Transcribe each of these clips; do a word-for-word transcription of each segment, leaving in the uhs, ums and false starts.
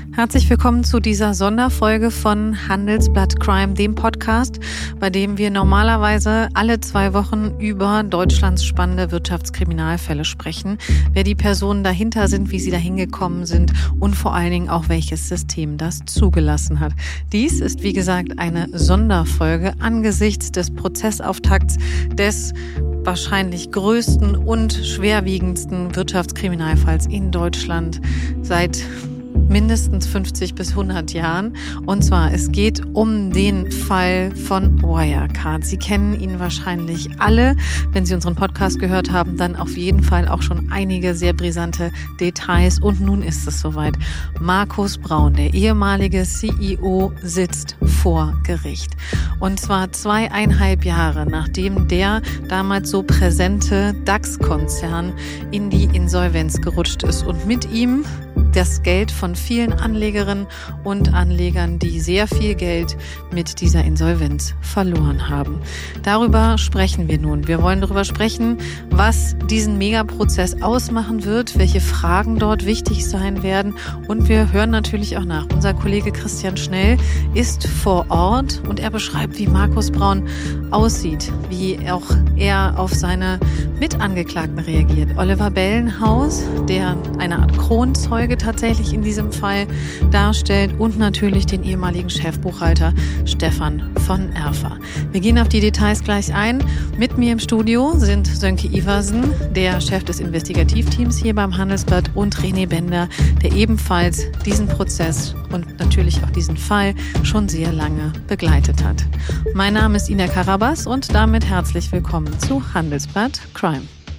Herzlich willkommen zu dieser Sonderfolge von Handelsblatt Crime, dem Podcast, bei dem wir normalerweise alle zwei Wochen über Deutschlands spannende Wirtschaftskriminalfälle sprechen, wer die Personen dahinter sind, wie sie da hingekommen sind und vor allen Dingen auch, welches System das zugelassen hat. Dies ist, wie gesagt, eine Sonderfolge angesichts des Prozessauftakts des wahrscheinlich größten und schwerwiegendsten Wirtschaftskriminalfalls in Deutschland seit mindestens fünfzig bis hundert Jahren. Und zwar, es geht um den Fall von Wirecard. Sie kennen ihn wahrscheinlich alle. Wenn Sie unseren Podcast gehört haben, dann auf jeden Fall auch schon einige sehr brisante Details. Und nun ist es soweit. Markus Braun, der ehemalige C E O, sitzt vor Gericht. Und zwar zweieinhalb Jahre, nachdem der damals so präsente DAX-Konzern in die Insolvenz gerutscht ist und mit ihm das Geld von vielen Anlegerinnen und Anlegern, die sehr viel Geld mit dieser Insolvenz verloren haben. Darüber sprechen wir nun. Wir wollen darüber sprechen, was diesen Megaprozess ausmachen wird, welche Fragen dort wichtig sein werden. Und wir hören natürlich auch nach. Unser Kollege Christian Schnell ist vor Ort und er beschreibt, wie Markus Braun aussieht, wie auch er auf seine Mitangeklagten reagiert. Oliver Bellenhaus, der eine Art Kronzeuge tatsächlich in diesem Fall darstellt, und natürlich den ehemaligen Chefbuchhalter Stefan von Erfer. Wir gehen auf die Details gleich ein. Mit mir im Studio sind Sönke Iversen, der Chef des Investigativteams hier beim Handelsblatt, und René Bender, der ebenfalls diesen Prozess und natürlich auch diesen Fall schon sehr lange begleitet hat. Mein Name ist Ina Karabas und damit herzlich willkommen zu Handelsblatt Crime.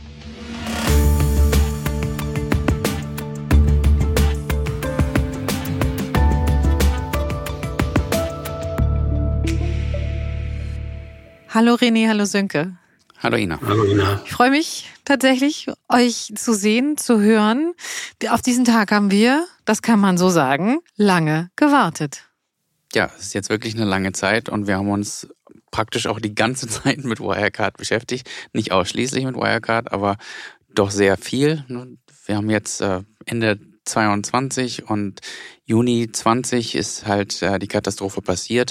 Hallo René, hallo Sönke. Hallo Ina. Hallo Ina. Ich freue mich tatsächlich, euch zu sehen, zu hören. Auf diesen Tag haben wir, das kann man so sagen, lange gewartet. Ja, es ist jetzt wirklich eine lange Zeit und wir haben uns praktisch auch die ganze Zeit mit Wirecard beschäftigt. Nicht ausschließlich mit Wirecard, aber doch sehr viel. Wir haben jetzt Ende zweiundzwanzig und Juni zwanzig ist halt die Katastrophe passiert.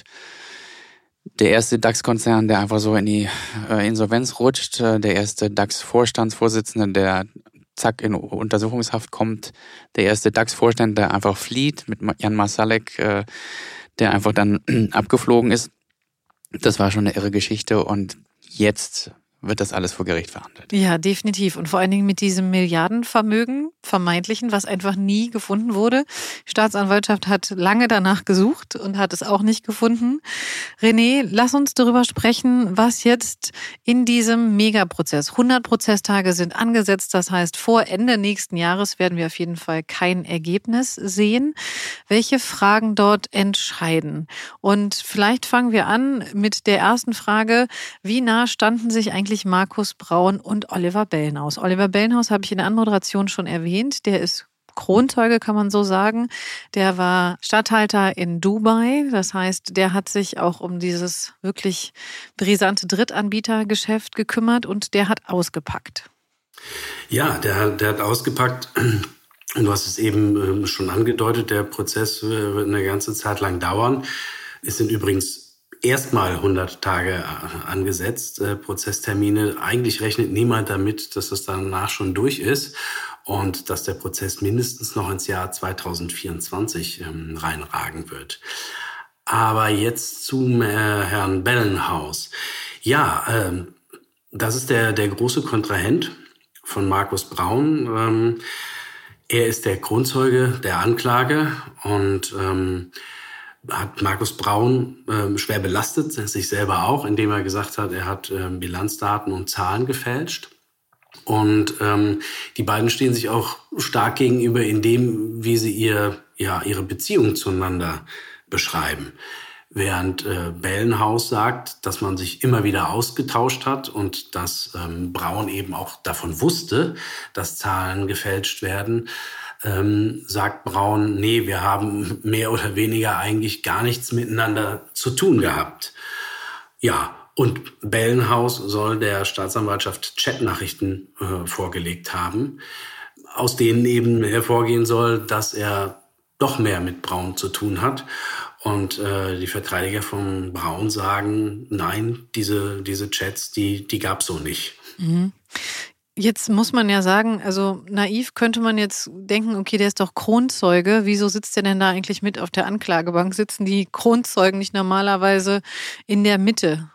Der erste DAX-Konzern, der einfach so in die äh, Insolvenz rutscht, äh, der erste DAX-Vorstandsvorsitzende, der zack in Untersuchungshaft kommt, der erste DAX-Vorstand, der einfach flieht, mit Jan Marsalek, äh, der einfach dann abgeflogen ist. Das war schon eine irre Geschichte und jetzt wird das alles vor Gericht verhandelt. Ja, definitiv. Und vor allen Dingen mit diesem Milliardenvermögen, vermeintlichen, was einfach nie gefunden wurde. Die Staatsanwaltschaft hat lange danach gesucht und hat es auch nicht gefunden. René, lass uns darüber sprechen, was jetzt in diesem Megaprozess, hundert Prozesstage sind angesetzt, das heißt, vor Ende nächsten Jahres werden wir auf jeden Fall kein Ergebnis sehen. Welche Fragen dort entscheiden? Und vielleicht fangen wir an mit der ersten Frage: Wie nah standen sich eigentlich Markus Braun und Oliver Bellenhaus? Oliver Bellenhaus habe ich in der Anmoderation schon erwähnt. Der ist Kronzeuge, kann man so sagen. Der war Statthalter in Dubai. Das heißt, der hat sich auch um dieses wirklich brisante Drittanbietergeschäft gekümmert und der hat ausgepackt. Ja, der, der hat ausgepackt. Du hast es eben schon angedeutet, der Prozess wird eine ganze Zeit lang dauern. Es sind übrigens erstmal hundert Tage angesetzt, äh, Prozesstermine. Eigentlich rechnet niemand damit, dass es danach schon durch ist und dass der Prozess mindestens noch ins Jahr zweitausendvierundzwanzig ähm, reinragen wird. Aber jetzt zum äh, Herrn Bellenhaus. Ja, ähm, das ist der, der große Kontrahent von Markus Braun. Ähm, er ist der Kronzeuge der Anklage und ähm, hat Markus Braun äh, schwer belastet, sich selber auch, indem er gesagt hat, er hat äh, Bilanzdaten und Zahlen gefälscht. Und ähm, die beiden stehen sich auch stark gegenüber in dem, wie sie ihr, ja, ihre Beziehung zueinander beschreiben. Während äh, Bellenhaus sagt, dass man sich immer wieder ausgetauscht hat und dass ähm, Braun eben auch davon wusste, dass Zahlen gefälscht werden, ähm, sagt Braun, nee, wir haben mehr oder weniger eigentlich gar nichts miteinander zu tun gehabt. Ja, und Bellenhaus soll der Staatsanwaltschaft Chatnachrichten äh, vorgelegt haben, aus denen eben hervorgehen soll, dass er doch mehr mit Braun zu tun hat. Und äh, die Verteidiger von Braun sagen, nein, diese, diese Chats, die, die gab es so nicht. Mhm. Jetzt muss man ja sagen, also naiv könnte man jetzt denken, okay, der ist doch Kronzeuge. Wieso sitzt der denn da eigentlich mit auf der Anklagebank? Sitzen die Kronzeugen nicht normalerweise in der Mitte?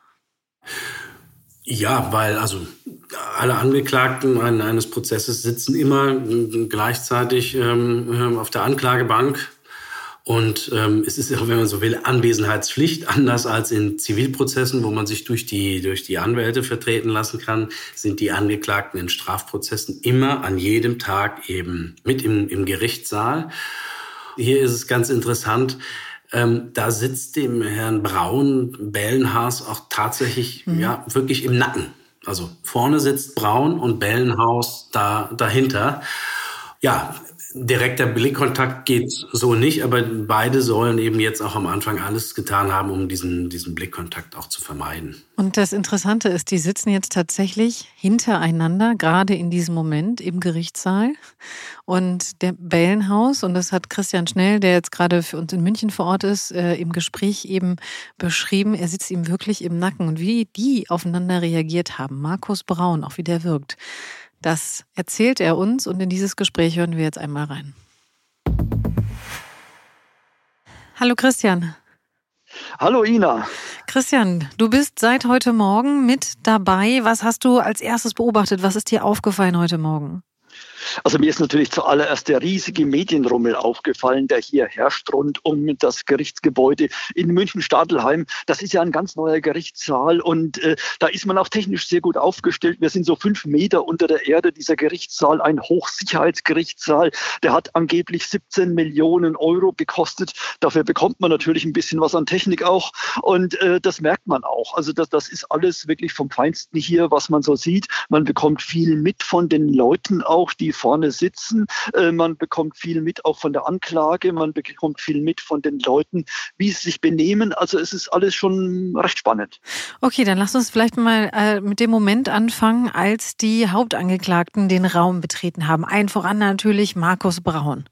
Ja, weil also alle Angeklagten eines Prozesses sitzen immer gleichzeitig ähm, auf der Anklagebank. Und ähm, es ist, wenn man so will, Anwesenheitspflicht, anders als in Zivilprozessen, wo man sich durch die, durch die Anwälte vertreten lassen kann, sind die Angeklagten in Strafprozessen immer an jedem Tag eben mit im, im Gerichtssaal. Hier ist es ganz interessant, ähm, da sitzt dem Herrn Braun Bellenhaus auch tatsächlich mhm. ja wirklich im Nacken. Also vorne sitzt Braun und Bellenhaus da dahinter. Ja, direkter Blickkontakt geht so nicht, aber beide sollen eben jetzt auch am Anfang alles getan haben, um diesen, diesen Blickkontakt auch zu vermeiden. Und das Interessante ist, die sitzen jetzt tatsächlich hintereinander, gerade in diesem Moment im Gerichtssaal. Und der Bellenhaus, und das hat Christian Schnell, der jetzt gerade für uns in München vor Ort ist, äh, im Gespräch eben beschrieben, er sitzt ihm wirklich im Nacken. Und wie die aufeinander reagiert haben, Markus Braun, auch wie der wirkt, das erzählt er uns und in dieses Gespräch hören wir jetzt einmal rein. Hallo Christian. Hallo Ina. Christian, du bist seit heute Morgen mit dabei. Was hast du als erstes beobachtet? Was ist dir aufgefallen heute Morgen? Also mir ist natürlich zuallererst der riesige Medienrummel aufgefallen, der hier herrscht rund um das Gerichtsgebäude in München-Stadelheim. Das ist ja ein ganz neuer Gerichtssaal und äh, da ist man auch technisch sehr gut aufgestellt. Wir sind so fünf Meter unter der Erde, dieser Gerichtssaal, ein Hochsicherheitsgerichtssaal. Der hat angeblich siebzehn Millionen Euro gekostet. Dafür bekommt man natürlich ein bisschen was an Technik auch und äh, das merkt man auch. Also das, das ist alles wirklich vom Feinsten hier, was man so sieht. Man bekommt viel mit von den Leuten auch, die vorne sitzen. Man bekommt viel mit auch von der Anklage. Man bekommt viel mit von den Leuten, wie sie sich benehmen. Also es ist alles schon recht spannend. Okay, dann lass uns vielleicht mal äh, mit dem Moment anfangen, als die Hauptangeklagten den Raum betreten haben. Allen voran natürlich Markus Braun.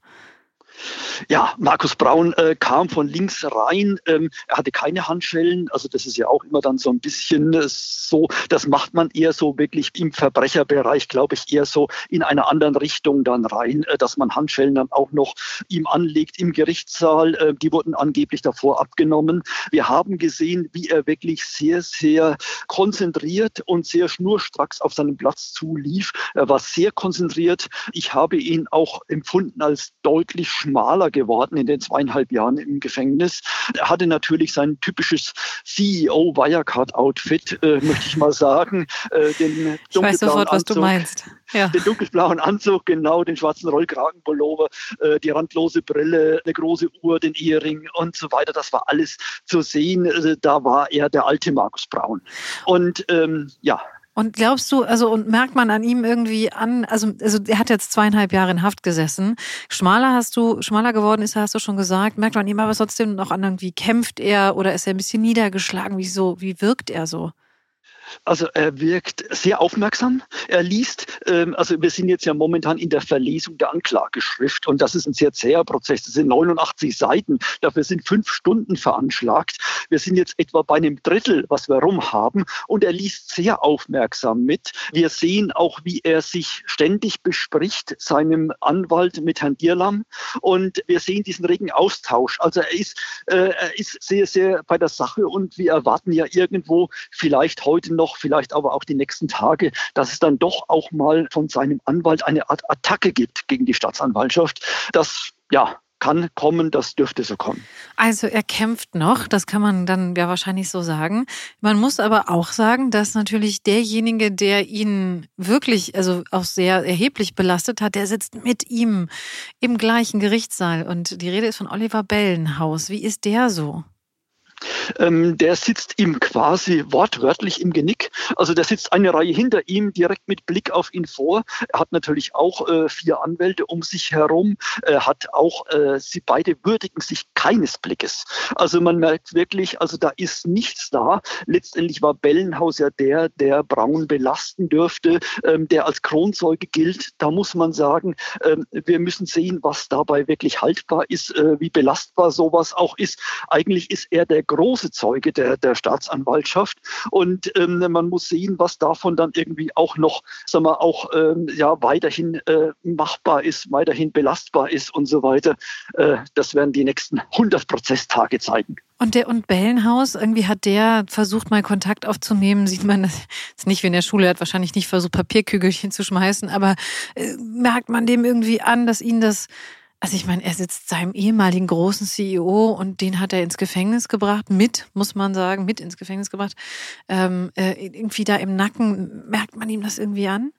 Ja, Markus Braun äh, kam von links rein. Ähm, er hatte keine Handschellen. Also das ist ja auch immer dann so ein bisschen äh, so, das macht man eher so wirklich im Verbrecherbereich, glaube ich, eher so in einer anderen Richtung dann rein, äh, dass man Handschellen dann auch noch ihm anlegt im Gerichtssaal. Äh, die wurden angeblich davor abgenommen. Wir haben gesehen, wie er wirklich sehr, sehr konzentriert und sehr schnurstracks auf seinen Platz zulief. Er war sehr konzentriert. Ich habe ihn auch empfunden als deutlich schmaler geworden in den zweieinhalb Jahren im Gefängnis. Er hatte natürlich sein typisches C E O-Wirecard-Outfit, äh, möchte ich mal sagen. Äh, den ich weiß sofort, was Anzug, du meinst. Ja. Den dunkelblauen Anzug, genau, den schwarzen Rollkragenpullover, äh, die randlose Brille, eine große Uhr, den Ehering und so weiter. Das war alles zu sehen. Äh, da war er der alte Markus Braun. Und ähm, ja, Und glaubst du, also und merkt man an ihm irgendwie an, also, also er hat jetzt zweieinhalb Jahre in Haft gesessen. Schmaler hast du, schmaler geworden ist er, hast du schon gesagt. Merkt man ihm aber trotzdem noch an, irgendwie kämpft er oder ist er ein bisschen niedergeschlagen? Wie so, wie wirkt er so? Also er wirkt sehr aufmerksam. Er liest, ähm, also wir sind jetzt ja momentan in der Verlesung der Anklageschrift und das ist ein sehr zäher Prozess. Das sind neunundachtzig Seiten. Dafür sind fünf Stunden veranschlagt. Wir sind jetzt etwa bei einem Drittel, was wir rum haben und er liest sehr aufmerksam mit. Wir sehen auch, wie er sich ständig bespricht, seinem Anwalt mit Herrn Dierlam und wir sehen diesen regen Austausch. Also er ist, äh, er ist sehr, sehr bei der Sache und wir erwarten ja irgendwo vielleicht heute noch, vielleicht aber auch die nächsten Tage, dass es dann doch auch mal von seinem Anwalt eine Art Attacke gibt gegen die Staatsanwaltschaft. Das, ja, kann kommen, das dürfte so kommen. Also er kämpft noch, das kann man dann ja wahrscheinlich so sagen. Man muss aber auch sagen, dass natürlich derjenige, der ihn wirklich, also auch sehr erheblich belastet hat, der sitzt mit ihm im gleichen Gerichtssaal und die Rede ist von Oliver Bellenhaus. Wie ist der so? Ähm, der sitzt ihm quasi wortwörtlich im Genick. Also der sitzt eine Reihe hinter ihm, direkt mit Blick auf ihn vor. Er hat natürlich auch äh, vier Anwälte um sich herum. Er hat auch, äh, sie beide würdigen sich keines Blickes. Also man merkt wirklich, also da ist nichts da. Letztendlich war Bellenhaus ja der, der Braun belasten dürfte, ähm, der als Kronzeuge gilt. Da muss man sagen, ähm, wir müssen sehen, was dabei wirklich haltbar ist, äh, wie belastbar sowas auch ist. Eigentlich ist er der große Zeuge der, der Staatsanwaltschaft und ähm, man muss sehen, was davon dann irgendwie auch noch, sagen wir, auch ähm, ja, weiterhin äh, machbar ist, weiterhin belastbar ist und so weiter. Äh, das werden die nächsten hundert Prozesstage zeigen. Und der und Bellenhaus, irgendwie hat der versucht, mal Kontakt aufzunehmen. Sieht man das ist nicht wie in der Schule, er hat wahrscheinlich nicht versucht, Papierkügelchen zu schmeißen, aber äh, merkt man dem irgendwie an, dass ihn das, also ich meine, er sitzt seinem ehemaligen großen C E O und den hat er ins Gefängnis gebracht, mit, muss man sagen, mit ins Gefängnis gebracht. Ähm, äh, irgendwie da im Nacken, merkt man ihm das irgendwie an?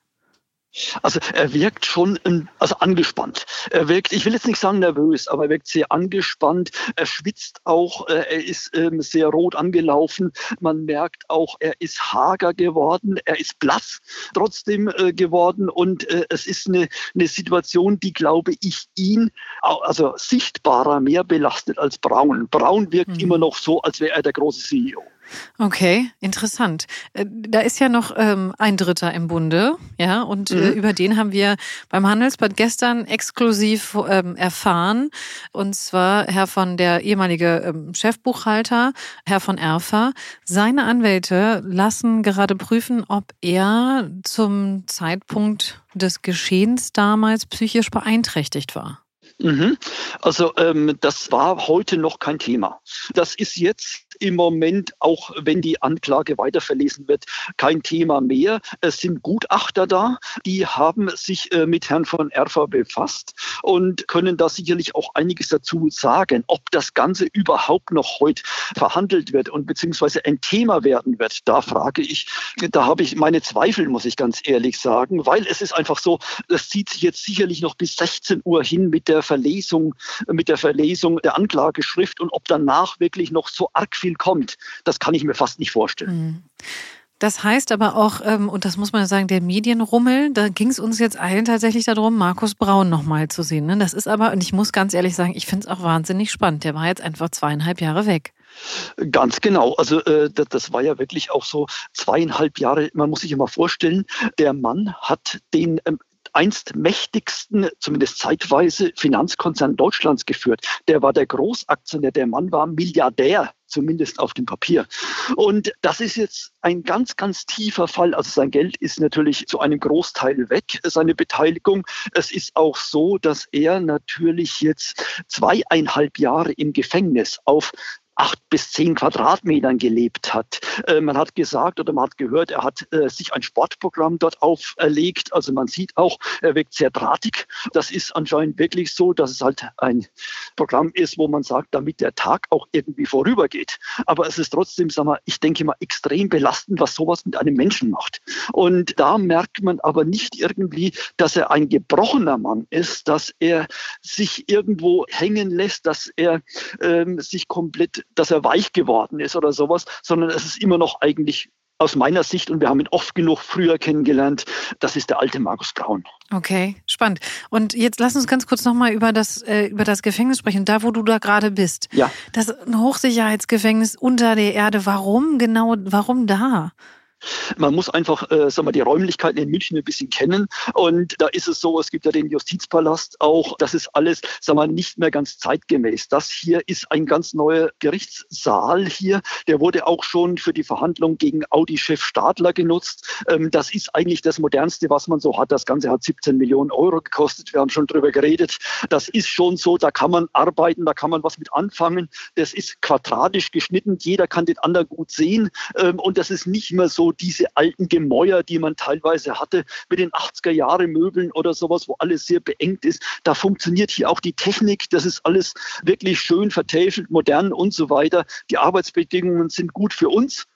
Also er wirkt schon also angespannt. Er wirkt, ich will jetzt nicht sagen nervös, aber er wirkt sehr angespannt. Er schwitzt auch, er ist ähm, sehr rot angelaufen. Man merkt auch, er ist hager geworden, er ist blass trotzdem äh, geworden. Und äh, es ist eine, eine Situation, die, glaube ich, ihn also sichtbarer mehr belastet als Braun. Braun wirkt mhm. immer noch so, als wäre er der große C E O. Okay, interessant. Da ist ja noch ähm, ein Dritter im Bunde, ja, und mhm. äh, über den haben wir beim Handelsblatt gestern exklusiv ähm, erfahren, und zwar Herr von der ehemalige ähm, Chefbuchhalter, Herr von Erfer. Seine Anwälte lassen gerade prüfen, ob er zum Zeitpunkt des Geschehens damals psychisch beeinträchtigt war. Mhm. Also ähm, das war heute noch kein Thema. Das ist jetzt im Moment, auch wenn die Anklage weiterverlesen wird, kein Thema mehr. Es sind Gutachter da, die haben sich äh, mit Herrn von Erfer befasst und können da sicherlich auch einiges dazu sagen. Ob das Ganze überhaupt noch heute verhandelt wird und beziehungsweise ein Thema werden wird, da frage ich, da habe ich meine Zweifel, muss ich ganz ehrlich sagen, weil es ist einfach so, es zieht sich jetzt sicherlich noch bis sechzehn Uhr hin mit der Verlesung, mit der Verlesung der Anklageschrift, und ob danach wirklich noch so arg viel kommt, das kann ich mir fast nicht vorstellen. Das heißt aber auch, und das muss man sagen, der Medienrummel, da ging es uns jetzt allen tatsächlich darum, Markus Braun nochmal zu sehen. Das ist aber, und ich muss ganz ehrlich sagen, ich finde es auch wahnsinnig spannend. Der war jetzt einfach zweieinhalb Jahre weg. Ganz genau. Also äh, das, das war ja wirklich auch so zweieinhalb Jahre. Man muss sich immer vorstellen, der Mann hat den ähm, einst mächtigsten, zumindest zeitweise, Finanzkonzern Deutschlands geführt. Der war der Großaktionär, der Mann war Milliardär, zumindest auf dem Papier. Und das ist jetzt ein ganz, ganz tiefer Fall. Also sein Geld ist natürlich zu einem Großteil weg, seine Beteiligung. Es ist auch so, dass er natürlich jetzt zweieinhalb Jahre im Gefängnis auf acht bis zehn Quadratmetern gelebt hat. Äh, man hat gesagt oder man hat gehört, er hat äh, sich ein Sportprogramm dort auferlegt. Also man sieht auch, er wirkt sehr drahtig. Das ist anscheinend wirklich so, dass es halt ein Programm ist, wo man sagt, damit der Tag auch irgendwie vorübergeht. Aber es ist trotzdem, sagen wir, ich denke mal, extrem belastend, was sowas mit einem Menschen macht. Und da merkt man aber nicht irgendwie, dass er ein gebrochener Mann ist, dass er sich irgendwo hängen lässt, dass er ähm, sich komplett dass er weich geworden ist oder sowas, sondern es ist immer noch eigentlich aus meiner Sicht, und wir haben ihn oft genug früher kennengelernt, das ist der alte Markus Braun. Okay, spannend. Und jetzt lass uns ganz kurz nochmal über das, äh, über das Gefängnis sprechen, da wo du da gerade bist. Ja. Das ist ein Hochsicherheitsgefängnis unter der Erde. Warum genau, warum da? Man muss einfach äh, sagen wir, die Räumlichkeiten in München ein bisschen kennen. Und da ist es so, es gibt ja den Justizpalast auch. Das ist alles, sagen wir, nicht mehr ganz zeitgemäß. Das hier ist ein ganz neuer Gerichtssaal hier. Der wurde auch schon für die Verhandlung gegen Audi-Chef Stadler genutzt. Ähm, das ist eigentlich das Modernste, was man so hat. Das Ganze hat siebzehn Millionen Euro gekostet. Wir haben schon drüber geredet. Das ist schon so, da kann man arbeiten, da kann man was mit anfangen. Das ist quadratisch geschnitten. Jeder kann den anderen gut sehen. Ähm, und das ist nicht mehr so diese alten Gemäuer, die man teilweise hatte mit den achtziger-Jahre-Möbeln oder sowas, wo alles sehr beengt ist. Da funktioniert hier auch die Technik. Das ist alles wirklich schön vertäfelt, modern und so weiter. Die Arbeitsbedingungen sind gut für uns.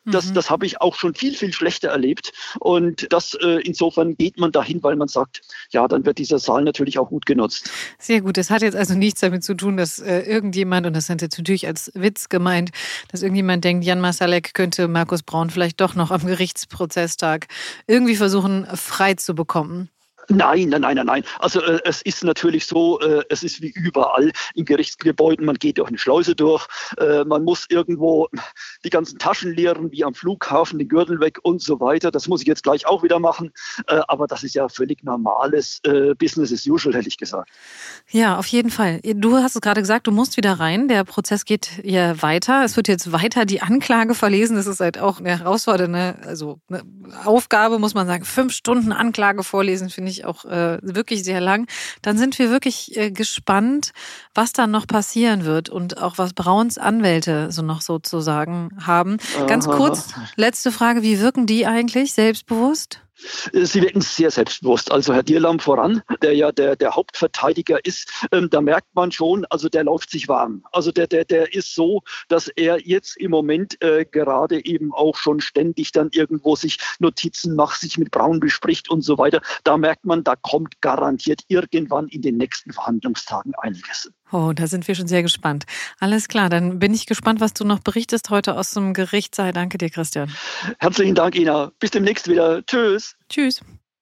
Das, das habe ich auch schon viel, viel schlechter erlebt. Und das äh, insofern geht man dahin, weil man sagt, ja, dann wird dieser Saal natürlich auch gut genutzt. Sehr gut. Das hat jetzt also nichts damit zu tun, dass äh, irgendjemand, und das ist jetzt natürlich als Witz gemeint, dass irgendjemand denkt, Jan Marsalek könnte Markus Braun vielleicht doch noch am Gerichtsprozesstag irgendwie versuchen, frei zu bekommen. Nein, nein, nein, nein. Also äh, es ist natürlich so, äh, es ist wie überall in Gerichtsgebäuden, man geht durch eine Schleuse durch, äh, man muss irgendwo die ganzen Taschen leeren, wie am Flughafen, den Gürtel weg und so weiter. Das muss ich jetzt gleich auch wieder machen, äh, aber das ist ja völlig normales äh, Business as usual, hätte ich gesagt. Ja, auf jeden Fall. Du hast es gerade gesagt, du musst wieder rein. Der Prozess geht ja weiter. Es wird jetzt weiter die Anklage verlesen. Das ist halt auch eine herausfordernde, also eine Aufgabe, muss man sagen. Fünf Stunden Anklage vorlesen, finde ich auch äh, wirklich sehr lang. Dann sind wir wirklich äh, gespannt, was dann noch passieren wird und auch was Brauns Anwälte so noch sozusagen haben. Ganz kurz, letzte Frage, wie wirken die eigentlich? Selbstbewusst? Sie wirken sehr selbstbewusst. Also Herr Dierlam voran, der ja der, der Hauptverteidiger ist, ähm, da merkt man schon, also der läuft sich warm. Also der, der, der ist so, dass er jetzt im Moment äh, gerade eben auch schon ständig dann irgendwo sich Notizen macht, sich mit Braun bespricht und so weiter. Da merkt man, da kommt garantiert irgendwann in den nächsten Verhandlungstagen einiges. Oh, da sind wir schon sehr gespannt. Alles klar, dann bin ich gespannt, was du noch berichtest heute aus dem Gerichtssaal. Danke dir, Christian. Herzlichen Dank, Ina. Bis demnächst wieder. Tschüss. Tschüss.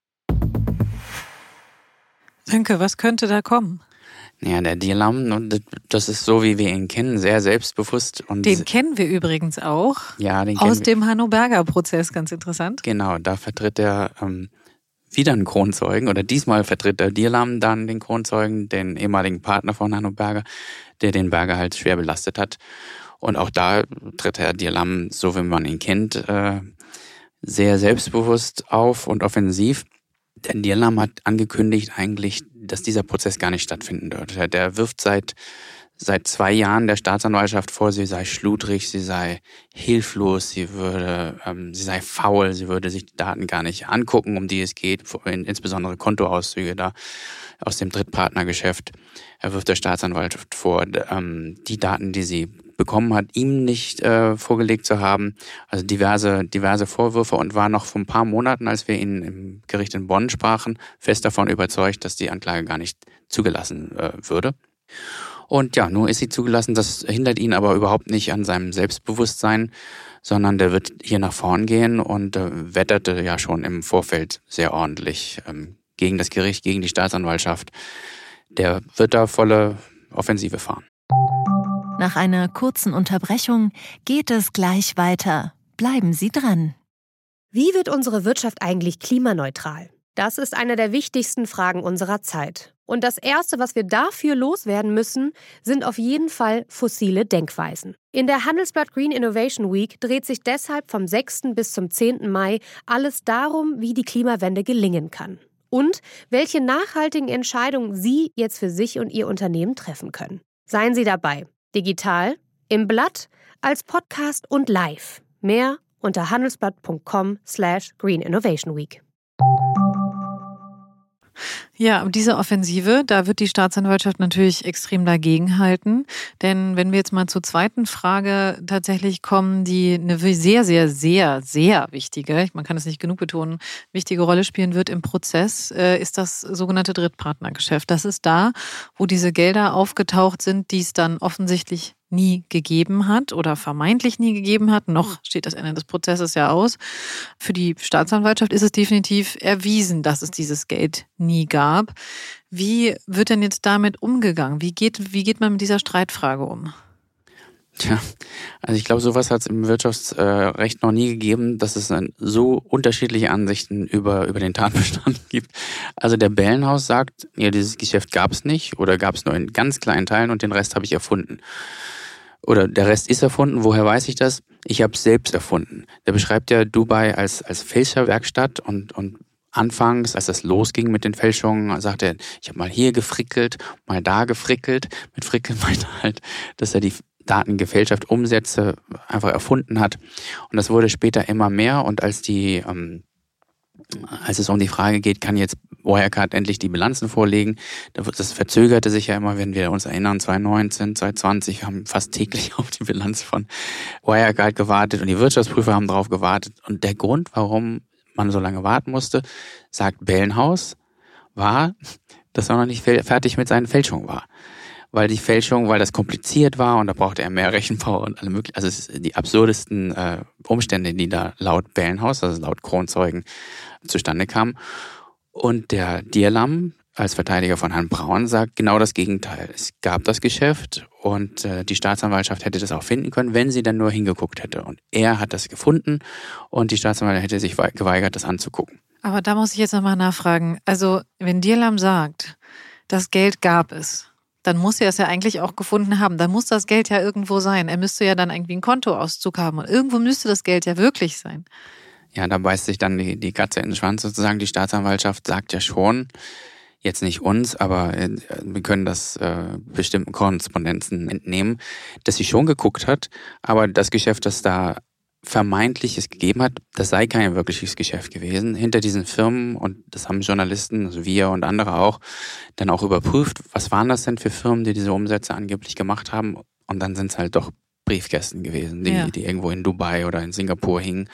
Danke, was könnte da kommen? Ja, der Dierlam, das ist so, wie wir ihn kennen, sehr selbstbewusst. Und den kennen wir übrigens auch ja, den aus wir. dem Hanno-Berger-Prozess, ganz interessant. Genau, da vertritt er ähm, wieder einen Kronzeugen, oder diesmal vertritt der Dierlam dann den Kronzeugen, den ehemaligen Partner von Hanno Berger, der den Berger halt schwer belastet hat. Und auch da tritt Herr Dierlam, so wie man ihn kennt, äh, sehr selbstbewusst auf und offensiv. Der Dierlam hat angekündigt eigentlich, dass dieser Prozess gar nicht stattfinden wird. Der wirft seit seit zwei Jahren der Staatsanwaltschaft vor, sie sei schludrig, sie sei hilflos, sie würde, ähm, sie sei faul, sie würde sich die Daten gar nicht angucken, um die es geht, insbesondere Kontoauszüge da aus dem Drittpartnergeschäft. Er wirft der Staatsanwaltschaft vor, ähm, die Daten, die sie bekommen hat, ihm nicht äh, vorgelegt zu haben. Also diverse, diverse Vorwürfe, und war noch vor ein paar Monaten, als wir ihn im Gericht in Bonn sprachen, fest davon überzeugt, dass die Anklage gar nicht zugelassen äh, würde. Und ja, nur ist sie zugelassen. Das hindert ihn aber überhaupt nicht an seinem Selbstbewusstsein, sondern der wird hier nach vorn gehen und äh, wetterte ja schon im Vorfeld sehr ordentlich ähm, gegen das Gericht, gegen die Staatsanwaltschaft. Der wird da volle Offensive fahren. Nach einer kurzen Unterbrechung geht es gleich weiter. Bleiben Sie dran. Wie wird unsere Wirtschaft eigentlich klimaneutral? Das ist eine der wichtigsten Fragen unserer Zeit. Und das Erste, was wir dafür loswerden müssen, sind auf jeden Fall fossile Denkweisen. In der Handelsblatt Green Innovation Week dreht sich deshalb vom sechsten bis zum zehnten Mai alles darum, wie die Klimawende gelingen kann. Und welche nachhaltigen Entscheidungen Sie jetzt für sich und Ihr Unternehmen treffen können. Seien Sie dabei. Digital, im Blatt, als Podcast und live. Mehr unter handelsblatt punkt com slash green innovation week. Ja, diese Offensive, da wird die Staatsanwaltschaft natürlich extrem dagegenhalten. Denn wenn wir jetzt mal zur zweiten Frage tatsächlich kommen, die eine sehr, sehr, sehr, sehr wichtige, man kann es nicht genug betonen, wichtige Rolle spielen wird im Prozess, ist das sogenannte Drittpartnergeschäft. Das ist da, wo diese Gelder aufgetaucht sind, die es dann offensichtlich nie gegeben hat oder vermeintlich nie gegeben hat. Noch steht das Ende des Prozesses ja aus. Für die Staatsanwaltschaft ist es definitiv erwiesen, dass es dieses Geld nie gab. Wie wird denn jetzt damit umgegangen? Wie geht, wie geht man mit dieser Streitfrage um? Tja, also ich glaube, sowas hat es im Wirtschaftsrecht noch nie gegeben, dass es so unterschiedliche Ansichten über über den Tatbestand gibt. Also der Bellenhaus sagt, ja, dieses Geschäft gab es nicht oder gab es nur in ganz kleinen Teilen und den Rest habe ich erfunden. Oder der Rest ist erfunden. Woher weiß ich das? Ich habe es selbst erfunden. Der beschreibt ja Dubai als als Fälscherwerkstatt und und anfangs, als das losging mit den Fälschungen, sagte er, ich habe mal hier gefrickelt, mal da gefrickelt. Mit Frickeln meinte er halt, dass er die Datengefälschaft, Umsätze einfach erfunden hat. Und das wurde später immer mehr. Und als die, ähm, als es um die Frage geht, kann jetzt Wirecard endlich die Bilanzen vorlegen. Das verzögerte sich ja immer, wenn wir uns erinnern, zwanzig neunzehn, zwanzig zwanzig, wir haben fast täglich auf die Bilanz von Wirecard gewartet und die Wirtschaftsprüfer haben darauf gewartet. Und der Grund, warum man so lange warten musste, sagt Bellenhaus, war, dass er noch nicht fertig mit seinen Fälschungen war. Weil die Fälschung, weil das kompliziert war und da brauchte er mehr Rechenpower und alle möglichen, also es ist die absurdesten äh, Umstände, die da laut Bellenhaus, also laut Kronzeugen, zustande kamen. Und der Dierlam als Verteidiger von Herrn Braun sagt genau das Gegenteil. Es gab das Geschäft und äh, die Staatsanwaltschaft hätte das auch finden können, wenn sie dann nur hingeguckt hätte. Und er hat das gefunden und die Staatsanwaltschaft hätte sich geweigert, das anzugucken. Aber da muss ich jetzt nochmal nachfragen. Also wenn Dierlam sagt, das Geld gab es, dann muss er es ja eigentlich auch gefunden haben. Dann muss das Geld ja irgendwo sein. Er müsste ja dann irgendwie einen Kontoauszug haben. Und irgendwo müsste das Geld ja wirklich sein. Ja, da beißt sich dann die, die Katze in den Schwanz sozusagen. Die Staatsanwaltschaft sagt ja schon, jetzt nicht uns, aber äh, wir können das äh, bestimmten Korrespondenzen entnehmen, dass sie schon geguckt hat, aber das Geschäft, das da vermeintlich es gegeben hat, das sei kein wirkliches Geschäft gewesen. Hinter diesen Firmen, und das haben Journalisten, also wir und andere auch, dann auch überprüft, was waren das denn für Firmen, die diese Umsätze angeblich gemacht haben. Und dann sind es halt doch Briefkästen gewesen, die, ja. die irgendwo in Dubai oder in Singapur hingen.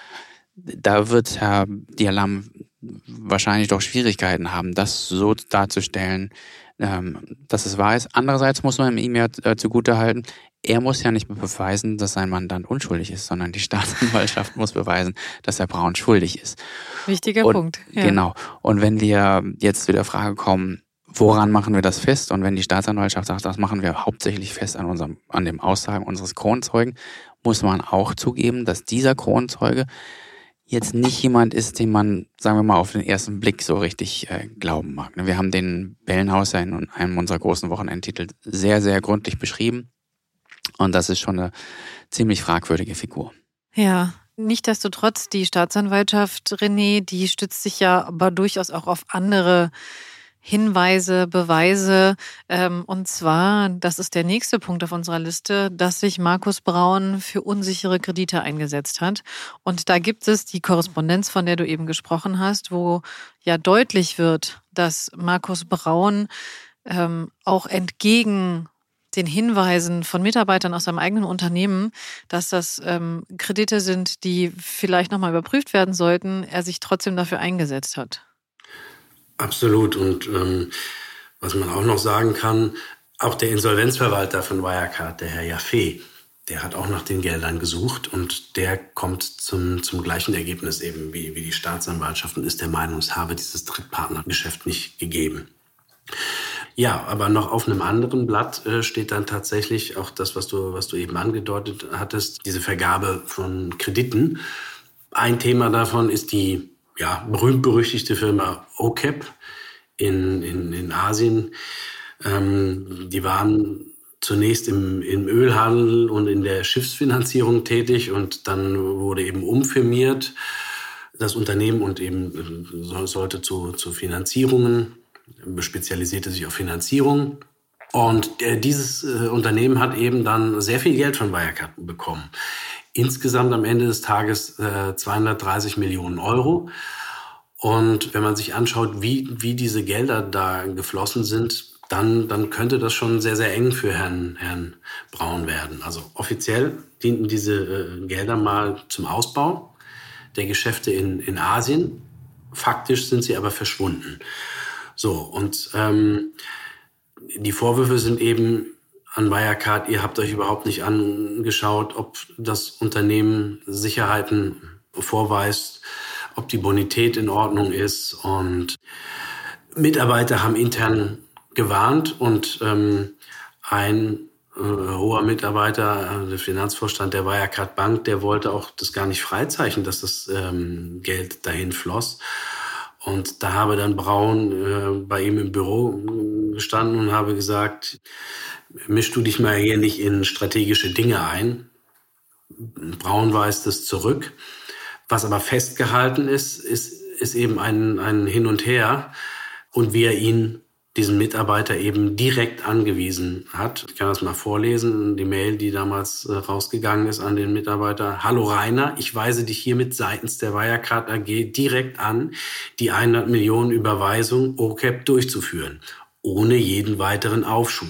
Da wird Herr Dierlam wahrscheinlich doch Schwierigkeiten haben, das so darzustellen, dass es wahr ist. Andererseits muss man ihm ja zugutehalten, er muss ja nicht beweisen, dass sein Mandant unschuldig ist, sondern die Staatsanwaltschaft muss beweisen, dass Herr Braun schuldig ist. Wichtiger und, Punkt. Ja. Genau. Und wenn wir jetzt zu der Frage kommen, woran machen wir das fest? Und wenn die Staatsanwaltschaft sagt, das machen wir hauptsächlich fest an unserem, an den Aussagen unseres Kronzeugen, muss man auch zugeben, dass dieser Kronzeuge jetzt nicht jemand ist, den man, sagen wir mal, auf den ersten Blick so richtig äh, glauben mag. Wir haben den Bellenhaus ja in einem unserer großen Wochenendtitel sehr, sehr gründlich beschrieben. Und das ist schon eine ziemlich fragwürdige Figur. Ja, nichtsdestotrotz, die Staatsanwaltschaft, René, die stützt sich ja aber durchaus auch auf andere Hinweise, Beweise. Ähm, und zwar, das ist der nächste Punkt auf unserer Liste, dass sich Markus Braun für unsichere Kredite eingesetzt hat. Und da gibt es die Korrespondenz, von der du eben gesprochen hast, wo ja deutlich wird, dass Markus Braun ähm, auch entgegen den Hinweisen von Mitarbeitern aus seinem eigenen Unternehmen, dass das ähm, Kredite sind, die vielleicht nochmal überprüft werden sollten, er sich trotzdem dafür eingesetzt hat. Absolut. Und ähm, was man auch noch sagen kann, auch der Insolvenzverwalter von Wirecard, der Herr Jaffe, der hat auch nach den Geldern gesucht und der kommt zum, zum gleichen Ergebnis eben wie, wie die Staatsanwaltschaft und ist der Meinung, es habe dieses Drittpartnergeschäft nicht gegeben. Ja, aber noch auf einem anderen Blatt äh, steht dann tatsächlich auch das, was du, was du eben angedeutet hattest, diese Vergabe von Krediten. Ein Thema davon ist die ja, berühmt-berüchtigte Firma O C A P in, in, in Asien. Ähm, die waren zunächst im, im Ölhandel und in der Schiffsfinanzierung tätig und dann wurde eben umfirmiert das Unternehmen und eben so, sollte zu, zu Finanzierungen, spezialisierte sich auf Finanzierung. Und äh, dieses äh, Unternehmen hat eben dann sehr viel Geld von Wirecard bekommen. Insgesamt am Ende des Tages äh, zweihundertdreißig Millionen Euro. Und wenn man sich anschaut, wie, wie diese Gelder da geflossen sind, dann, dann könnte das schon sehr, sehr eng für Herrn, Herrn Braun werden. Also offiziell dienten diese äh, Gelder mal zum Ausbau der Geschäfte in, in Asien. Faktisch sind sie aber verschwunden. So, und ähm, die Vorwürfe sind eben an Wirecard, ihr habt euch überhaupt nicht angeschaut, ob das Unternehmen Sicherheiten vorweist, ob die Bonität in Ordnung ist. Und Mitarbeiter haben intern gewarnt und ähm, ein äh, hoher Mitarbeiter, äh, der Finanzvorstand der Wirecard Bank, der wollte auch das gar nicht freizeichnen, dass das ähm, Geld dahin floss. Und da habe dann Braun äh, bei ihm im Büro gestanden und habe gesagt, misch du dich mal hier nicht in strategische Dinge ein. Braun weist es zurück. Was aber festgehalten ist, ist, ist eben ein, ein Hin und Her und wie er ihn diesen Mitarbeiter eben direkt angewiesen hat. Ich kann das mal vorlesen, die Mail, die damals äh, rausgegangen ist an den Mitarbeiter. Hallo Rainer, ich weise dich hiermit seitens der Wirecard A G direkt an, die hundert Millionen Überweisung O C A P durchzuführen, ohne jeden weiteren Aufschub.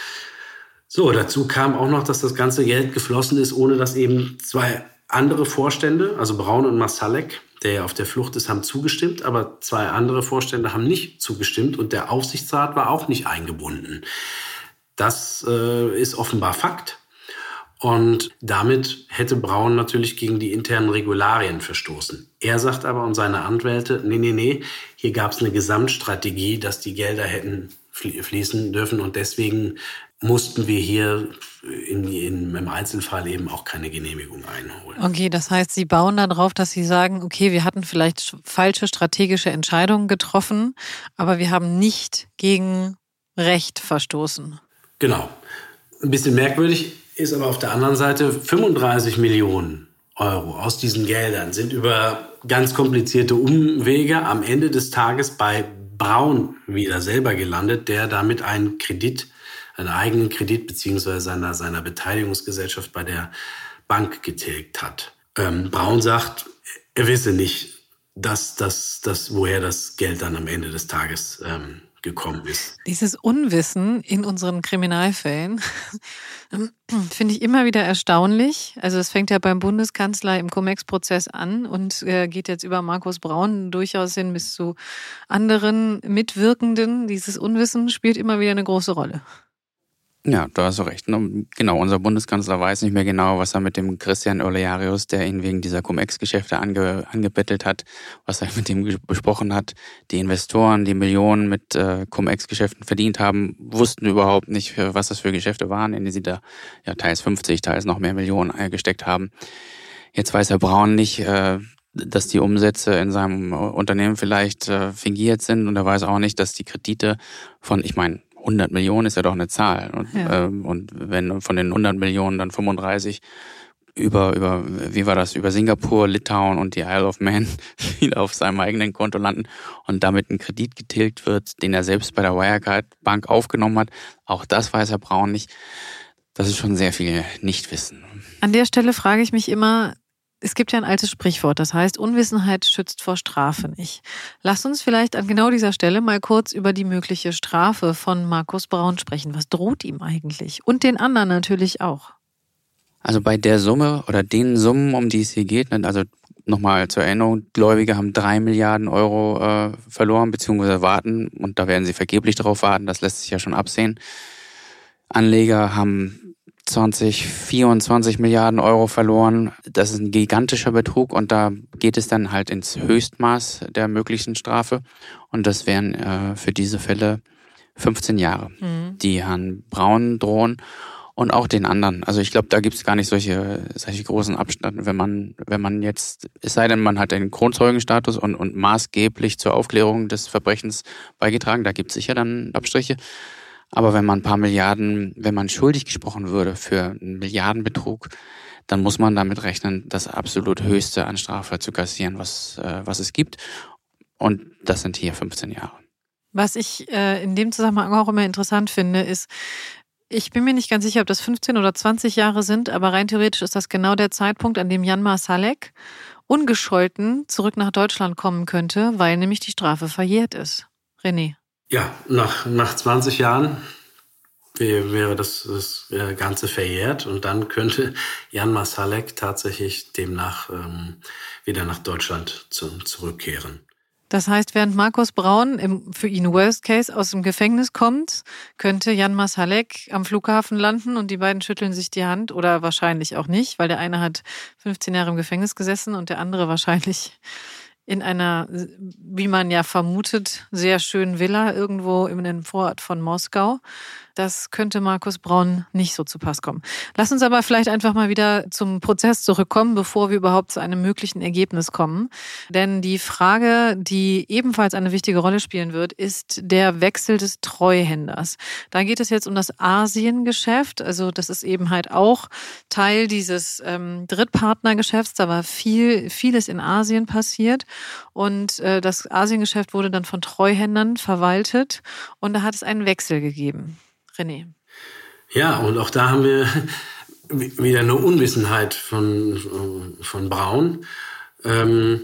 So, dazu kam auch noch, dass das ganze Geld geflossen ist, ohne dass eben zwei andere Vorstände, also Braun und Marsalek, der ja auf der Flucht ist, haben zugestimmt, aber zwei andere Vorstände haben nicht zugestimmt und der Aufsichtsrat war auch nicht eingebunden. Das äh, ist offenbar Fakt. Und damit hätte Braun natürlich gegen die internen Regularien verstoßen. Er sagt aber und seine Anwälte, nee, nee, nee, hier gab es eine Gesamtstrategie, dass die Gelder hätten fließen dürfen und deswegen mussten wir hier in, in, im Einzelfall eben auch keine Genehmigung einholen. Okay, das heißt, Sie bauen darauf, dass Sie sagen, okay, wir hatten vielleicht falsche strategische Entscheidungen getroffen, aber wir haben nicht gegen Recht verstoßen. Genau. Ein bisschen merkwürdig ist aber auf der anderen Seite, fünfunddreißig Millionen Euro aus diesen Geldern sind über ganz komplizierte Umwege am Ende des Tages bei Braun wieder selber gelandet, der damit einen Kredit einen eigenen Kredit beziehungsweise seiner, seiner Beteiligungsgesellschaft bei der Bank getilgt hat. Ähm, Braun sagt, er wisse nicht, dass, dass, dass, woher das Geld dann am Ende des Tages ähm, gekommen ist. Dieses Unwissen in unseren Kriminalfällen finde ich immer wieder erstaunlich. Also es fängt ja beim Bundeskanzler im Cum-Ex-Prozess an und äh, geht jetzt über Markus Braun durchaus hin bis zu anderen Mitwirkenden. Dieses Unwissen spielt immer wieder eine große Rolle. Ja, da hast du recht. Genau, unser Bundeskanzler weiß nicht mehr genau, was er mit dem Christian Olearius, der ihn wegen dieser Cum-Ex-Geschäfte ange, angebettelt hat, was er mit dem besprochen hat. Die Investoren, die Millionen mit äh, Cum-Ex-Geschäften verdient haben, wussten überhaupt nicht, was das für Geschäfte waren, in die sie da ja teils fünfzig, teils noch mehr Millionen gesteckt haben. Jetzt weiß Herr Braun nicht, äh, dass die Umsätze in seinem Unternehmen vielleicht äh, fingiert sind und er weiß auch nicht, dass die Kredite von, ich meine, hundert Millionen ist ja doch eine Zahl. Und, ja. ähm, und wenn von den hundert Millionen dann fünfunddreißig über, über, wie war das, über Singapur, Litauen und die Isle of Man wieder auf seinem eigenen Konto landen und damit ein Kredit getilgt wird, den er selbst bei der Wirecard Bank aufgenommen hat, auch das weiß Herr Braun nicht. Das ist schon sehr viel Nichtwissen. An der Stelle frage ich mich immer, es gibt ja ein altes Sprichwort, das heißt, Unwissenheit schützt vor Strafe nicht. Lasst uns vielleicht an genau dieser Stelle mal kurz über die mögliche Strafe von Markus Braun sprechen. Was droht ihm eigentlich? Und den anderen natürlich auch. Also bei der Summe oder den Summen, um die es hier geht, also nochmal zur Erinnerung, Gläubige haben drei Milliarden Euro äh, verloren, beziehungsweise warten, und da werden sie vergeblich darauf warten, das lässt sich ja schon absehen. Anleger haben zwanzig, vierundzwanzig Milliarden Euro verloren. Das ist ein gigantischer Betrug und da geht es dann halt ins Höchstmaß der möglichen Strafe. Und das wären äh, für diese Fälle fünfzehn Jahre, mhm. die Herrn Braun drohen und auch den anderen. Also ich glaube, da gibt es gar nicht solche, solche großen Abstände, wenn man, wenn man jetzt, es sei denn, man hat den Kronzeugenstatus und, und maßgeblich zur Aufklärung des Verbrechens beigetragen, da gibt es sicher dann Abstriche. Aber wenn man ein paar Milliarden, wenn man schuldig gesprochen würde für einen Milliardenbetrug, dann muss man damit rechnen, das absolut Höchste an Strafe zu kassieren, was, äh, was es gibt. Und das sind hier fünfzehn Jahre. Was ich äh, in dem Zusammenhang auch immer interessant finde, ist, ich bin mir nicht ganz sicher, ob das fünfzehn oder zwanzig Jahre sind, aber rein theoretisch ist das genau der Zeitpunkt, an dem Jan Marsalek ungescholten zurück nach Deutschland kommen könnte, weil nämlich die Strafe verjährt ist. René. Ja, nach, nach zwanzig Jahren wäre das, das Ganze verjährt und dann könnte Jan Marsalek tatsächlich demnach ähm, wieder nach Deutschland zu, zurückkehren. Das heißt, während Markus Braun im, für ihn Worst Case aus dem Gefängnis kommt, könnte Jan Marsalek am Flughafen landen und die beiden schütteln sich die Hand oder wahrscheinlich auch nicht, weil der eine hat fünfzehn Jahre im Gefängnis gesessen und der andere wahrscheinlich in einer, wie man ja vermutet, sehr schönen Villa irgendwo in einem Vorort von Moskau. Das könnte Markus Braun nicht so zu Pass kommen. Lass uns aber vielleicht einfach mal wieder zum Prozess zurückkommen, bevor wir überhaupt zu einem möglichen Ergebnis kommen. Denn die Frage, die ebenfalls eine wichtige Rolle spielen wird, ist der Wechsel des Treuhänders. Da geht es jetzt um das Asiengeschäft. Also das ist eben halt auch Teil dieses ähm, Drittpartnergeschäfts. Da war viel, vieles in Asien passiert. Und äh, das Asiengeschäft wurde dann von Treuhändern verwaltet und da hat es einen Wechsel gegeben. René. Ja, und auch da haben wir wieder eine Unwissenheit von, von Braun. Ähm,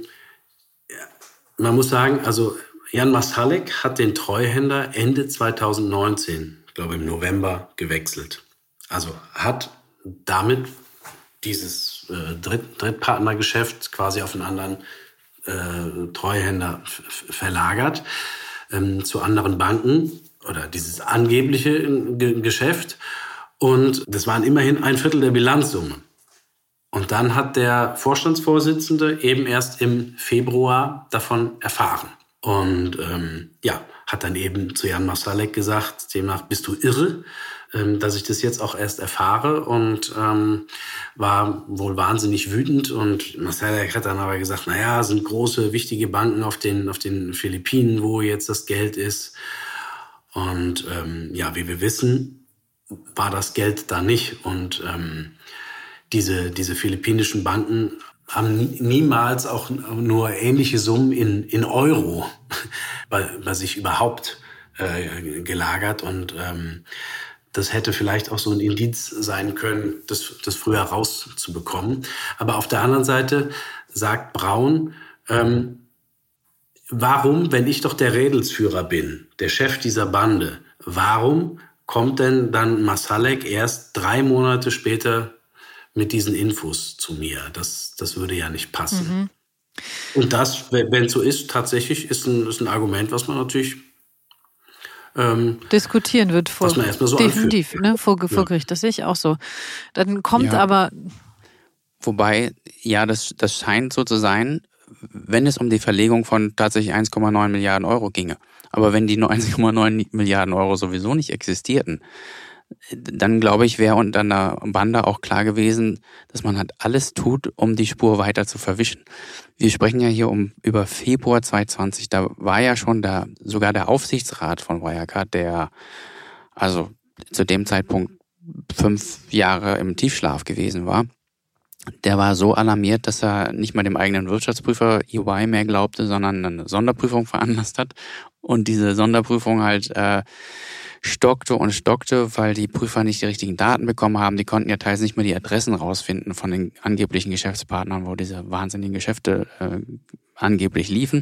man muss sagen, also Jan Masalek hat den Treuhänder Ende zweitausendneunzehn, ich glaube im November, gewechselt. Also hat damit dieses äh, Dritt, Drittpartnergeschäft quasi auf einen anderen äh, Treuhänder f- verlagert, ähm, zu anderen Banken oder dieses angebliche G- Geschäft. Und das waren immerhin ein Viertel der Bilanzsumme. Und dann hat der Vorstandsvorsitzende eben erst im Februar davon erfahren. Und ähm, ja, hat dann eben zu Jan Masalek gesagt, demnach bist du irre, ähm, dass ich das jetzt auch erst erfahre, und ähm, war wohl wahnsinnig wütend. Und Masalek hat dann aber gesagt, naja, sind große, wichtige Banken auf den, auf den Philippinen, wo jetzt das Geld ist. Und ähm, ja, wie wir wissen, war das Geld da nicht. Und ähm, diese, diese philippinischen Banken haben niemals auch nur ähnliche Summen in, in Euro bei, bei sich überhaupt äh, gelagert. Und ähm, das hätte vielleicht auch so ein Indiz sein können, das, das früher rauszubekommen. Aber auf der anderen Seite sagt Braun, ähm, warum, wenn ich doch der Rädelsführer bin, der Chef dieser Bande, warum kommt denn dann Masalek erst drei Monate später mit diesen Infos zu mir? Das, das würde ja nicht passen. Mhm. Und das, wenn es so ist, tatsächlich ist ein, ist ein Argument, was man natürlich ähm, diskutieren wird vor, was man erstmal so definitiv, anführt. Ne, vor, vor ja. Gericht. Das sehe ich auch so. Dann kommt ja. aber... Wobei, ja, das, das scheint so zu sein, wenn es um die Verlegung von tatsächlich eins Komma neun Milliarden Euro ginge. Aber wenn die eins Komma neun Milliarden Euro sowieso nicht existierten, dann glaube ich, wäre unter einer Bande auch klar gewesen, dass man halt alles tut, um die Spur weiter zu verwischen. Wir sprechen ja hier um über Februar zweitausendzwanzig, da war ja schon da sogar der Aufsichtsrat von Wirecard, der also zu dem Zeitpunkt fünf Jahre im Tiefschlaf gewesen war. Der war so alarmiert, dass er nicht mal dem eigenen Wirtschaftsprüfer E Y mehr glaubte, sondern eine Sonderprüfung veranlasst hat. Und diese Sonderprüfung halt äh, stockte und stockte, weil die Prüfer nicht die richtigen Daten bekommen haben. Die konnten ja teils nicht mehr die Adressen rausfinden von den angeblichen Geschäftspartnern, wo diese wahnsinnigen Geschäfte äh, angeblich liefen.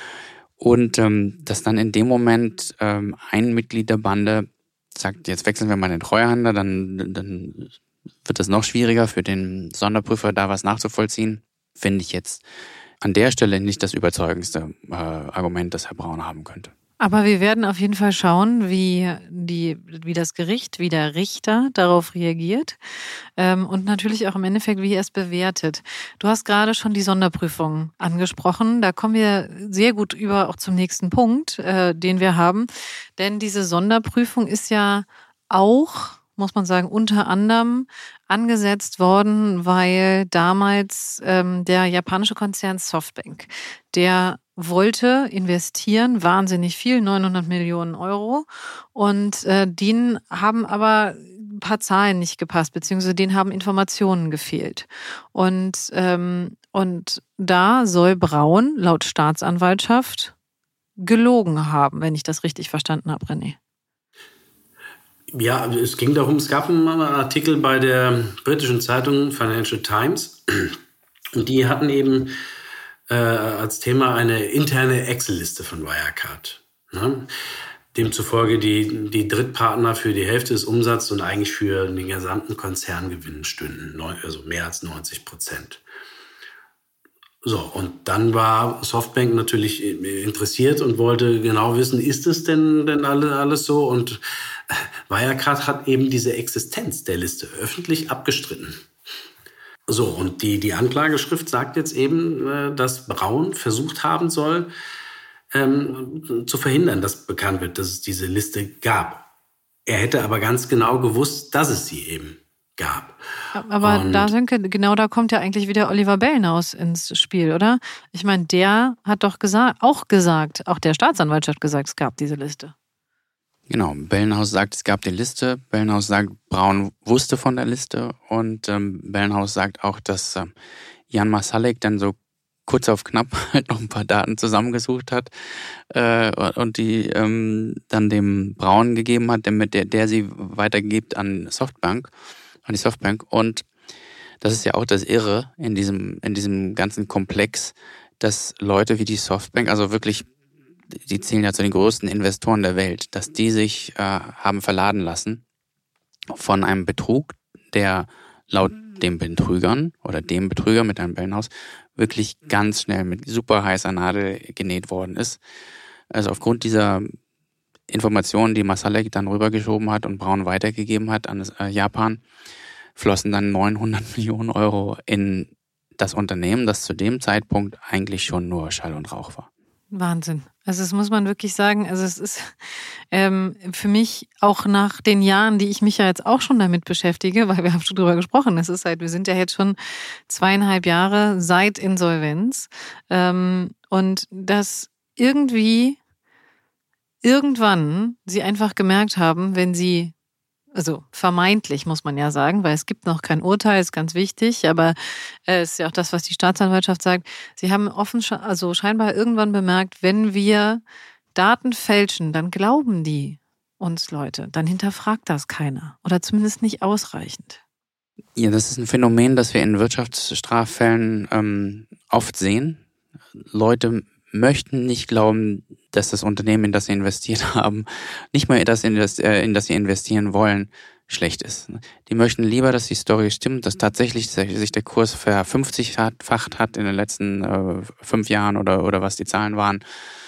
Und ähm, dass dann in dem Moment ähm, ein Mitglied der Bande sagt, jetzt wechseln wir mal den Treuhänder, dann, dann wird es noch schwieriger für den Sonderprüfer, da was nachzuvollziehen, finde ich jetzt an der Stelle nicht das überzeugendste äh, Argument, das Herr Braun haben könnte. Aber wir werden auf jeden Fall schauen, wie, die, wie das Gericht, wie der Richter darauf reagiert ähm, und natürlich auch im Endeffekt, wie er es bewertet. Du hast gerade schon die Sonderprüfung angesprochen. Da kommen wir sehr gut über auch zum nächsten Punkt, äh, den wir haben. Denn diese Sonderprüfung ist ja auch, muss man sagen, unter anderem angesetzt worden, weil damals ähm, der japanische Konzern Softbank, der wollte investieren, wahnsinnig viel, neunhundert Millionen Euro. Und äh, denen haben aber ein paar Zahlen nicht gepasst, beziehungsweise denen haben Informationen gefehlt. Und, ähm, und da soll Braun laut Staatsanwaltschaft gelogen haben, wenn ich das richtig verstanden habe, René. Ja, es ging darum, es gab einen Artikel bei der britischen Zeitung Financial Times und die hatten eben äh, als Thema eine interne Excel-Liste von Wirecard. Ne? Demzufolge die, die Drittpartner für die Hälfte des Umsatzes und eigentlich für den gesamten Konzerngewinn stünden, also mehr als neunzig Prozent. So, und dann war Softbank natürlich interessiert und wollte genau wissen, ist es denn, denn alles so? Und Wirecard hat eben diese Existenz der Liste öffentlich abgestritten. So, und die, die Anklageschrift sagt jetzt eben, dass Braun versucht haben soll, ähm, zu verhindern, dass bekannt wird, dass es diese Liste gab. Er hätte aber ganz genau gewusst, dass es sie eben gab. Aber und da, Sönke, genau da kommt ja eigentlich wieder Oliver Bellenhaus ins Spiel, oder? Ich meine, der hat doch gesagt, auch gesagt, auch der Staatsanwalt hat gesagt, es gab diese Liste. Genau, Bellenhaus sagt, es gab die Liste. Bellenhaus sagt, Braun wusste von der Liste. Und ähm, Bellenhaus sagt auch, dass ähm, Jan Masalek dann so kurz auf knapp halt noch ein paar Daten zusammengesucht hat äh, und die ähm, dann dem Braun gegeben hat, der, der, der sie weitergibt an Softbank, an die Softbank. Und das ist ja auch das Irre in diesem, in diesem ganzen Komplex, dass Leute wie die Softbank, also wirklich, die zählen ja zu den größten Investoren der Welt, dass die sich äh, haben verladen lassen von einem Betrug, der laut den Betrügern oder dem Betrüger mit einem Bellenhaus wirklich ganz schnell mit super heißer Nadel genäht worden ist. Also aufgrund dieser Informationen, die Masalek dann rübergeschoben hat und Braun weitergegeben hat an Japan, flossen dann neunhundert Millionen Euro in das Unternehmen, das zu dem Zeitpunkt eigentlich schon nur Schall und Rauch war. Wahnsinn. Also das muss man wirklich sagen. Also es ist ähm, für mich auch nach den Jahren, die ich mich ja jetzt auch schon damit beschäftige, weil wir haben schon drüber gesprochen. Es ist halt, wir sind ja jetzt schon zweieinhalb Jahre seit Insolvenz ähm, und dass irgendwie irgendwann sie einfach gemerkt haben, wenn sie Also vermeintlich, muss man ja sagen, weil es gibt noch kein Urteil, ist ganz wichtig, aber es ist ja auch das, was die Staatsanwaltschaft sagt. Sie haben offen, also scheinbar irgendwann bemerkt, wenn wir Daten fälschen, dann glauben die uns Leute, dann hinterfragt das keiner oder zumindest nicht ausreichend. Ja, das ist ein Phänomen, das wir in Wirtschaftsstraffällen ähm, oft sehen. Leute möchten nicht glauben, dass das Unternehmen, in das sie investiert haben, nicht mal das, in das, in das sie investieren wollen, schlecht ist. Die möchten lieber, dass die Story stimmt, dass tatsächlich sich der Kurs verfünfzigfacht hat in den letzten äh, fünf Jahren oder, oder was die Zahlen waren.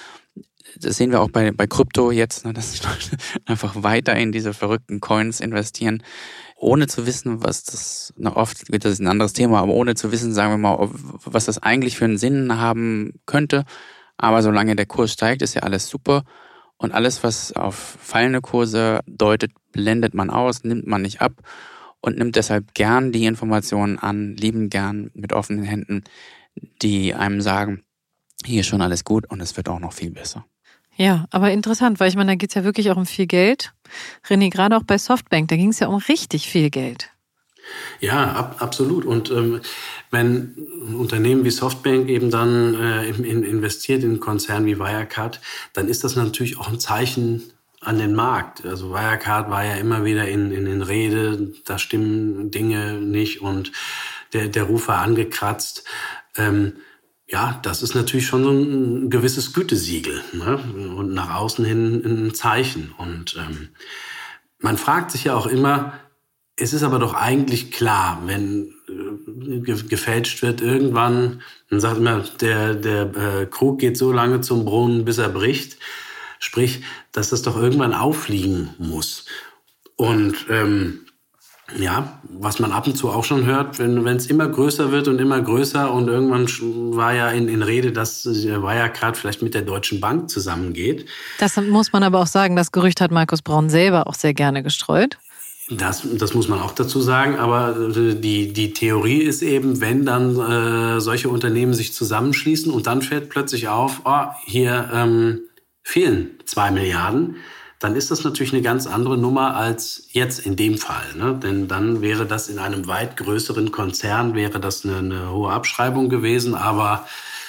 Das sehen wir auch bei, bei Krypto jetzt, ne, dass die Leute einfach weiter in diese verrückten Coins investieren, ohne zu wissen, was das, noch oft, das ist ein anderes Thema, aber ohne zu wissen, sagen wir mal, was das eigentlich für einen Sinn haben könnte. Aber solange der Kurs steigt, ist ja alles super. Und alles, was auf fallende Kurse deutet, blendet man aus, nimmt man nicht ab und nimmt deshalb gern die Informationen an, lieben gern mit offenen Händen, die einem sagen, hier ist schon alles gut und es wird auch noch viel besser. Ja, aber interessant, weil ich meine, da geht es ja wirklich auch um viel Geld. René, gerade auch bei Softbank, da ging es ja um richtig viel Geld. Ja, ab, absolut. Und ähm, wenn ein Unternehmen wie Softbank eben dann äh, in, investiert in einen Konzern wie Wirecard, dann ist das natürlich auch ein Zeichen an den Markt. Also Wirecard war ja immer wieder in, in den Rede, da stimmen Dinge nicht und der, der Ruf war angekratzt. Ähm, ja, das ist natürlich schon so ein gewisses Gütesiegel, ne? Und nach außen hin ein Zeichen. Und ähm, man fragt sich ja auch immer, es ist aber doch eigentlich klar, wenn äh, gefälscht wird, irgendwann, man sagt immer, der, der äh, Krug geht so lange zum Brunnen, bis er bricht. Sprich, dass das doch irgendwann auffliegen muss. Und ähm, ja, was man ab und zu auch schon hört, wenn wenn es immer größer wird und immer größer und irgendwann war ja in, in Rede, dass Wirecard vielleicht mit der Deutschen Bank zusammengeht. Das muss man aber auch sagen, das Gerücht hat Markus Braun selber auch sehr gerne gestreut. Das, das muss man auch dazu sagen, aber die, die Theorie ist eben, wenn dann äh, solche Unternehmen sich zusammenschließen und dann fällt plötzlich auf, oh, hier ähm, fehlen zwei Milliarden, dann ist das natürlich eine ganz andere Nummer als jetzt in dem Fall. Ne? Denn dann wäre das in einem weit größeren Konzern, wäre das eine, eine hohe Abschreibung gewesen, aber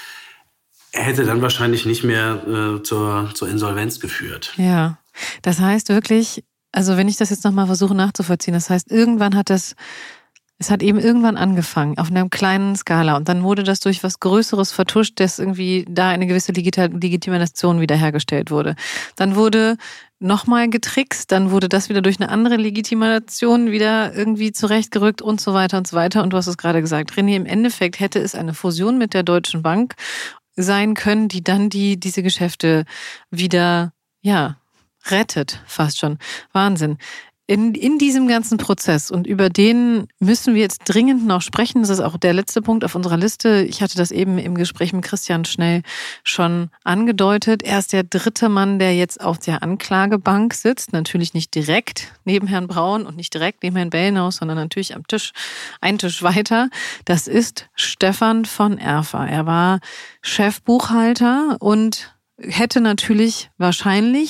er hätte dann wahrscheinlich nicht mehr äh, zur, zur Insolvenz geführt. Ja, das heißt wirklich, also wenn ich das jetzt nochmal versuche nachzuvollziehen, das heißt, irgendwann hat das, es hat eben irgendwann angefangen, auf einer kleinen Skala und dann wurde das durch was Größeres vertuscht, dass irgendwie da eine gewisse Legitimation wiederhergestellt wurde. Dann wurde nochmal getrickst, dann wurde das wieder durch eine andere Legitimation wieder irgendwie zurechtgerückt und so weiter und so weiter. Und du hast es gerade gesagt, René, im Endeffekt hätte es eine Fusion mit der Deutschen Bank sein können, die dann die diese Geschäfte wieder, ja, rettet, fast schon. Wahnsinn. In, in diesem ganzen Prozess und über den müssen wir jetzt dringend noch sprechen. Das ist auch der letzte Punkt auf unserer Liste. Ich hatte das eben im Gespräch mit Christian Schnell schon angedeutet. Er ist der dritte Mann, der jetzt auf der Anklagebank sitzt. Natürlich nicht direkt neben Herrn Braun und nicht direkt neben Herrn Bellenhaus, sondern natürlich am Tisch, einen Tisch weiter. Das ist Stefan von Erfa. Er war Chefbuchhalter und hätte natürlich wahrscheinlich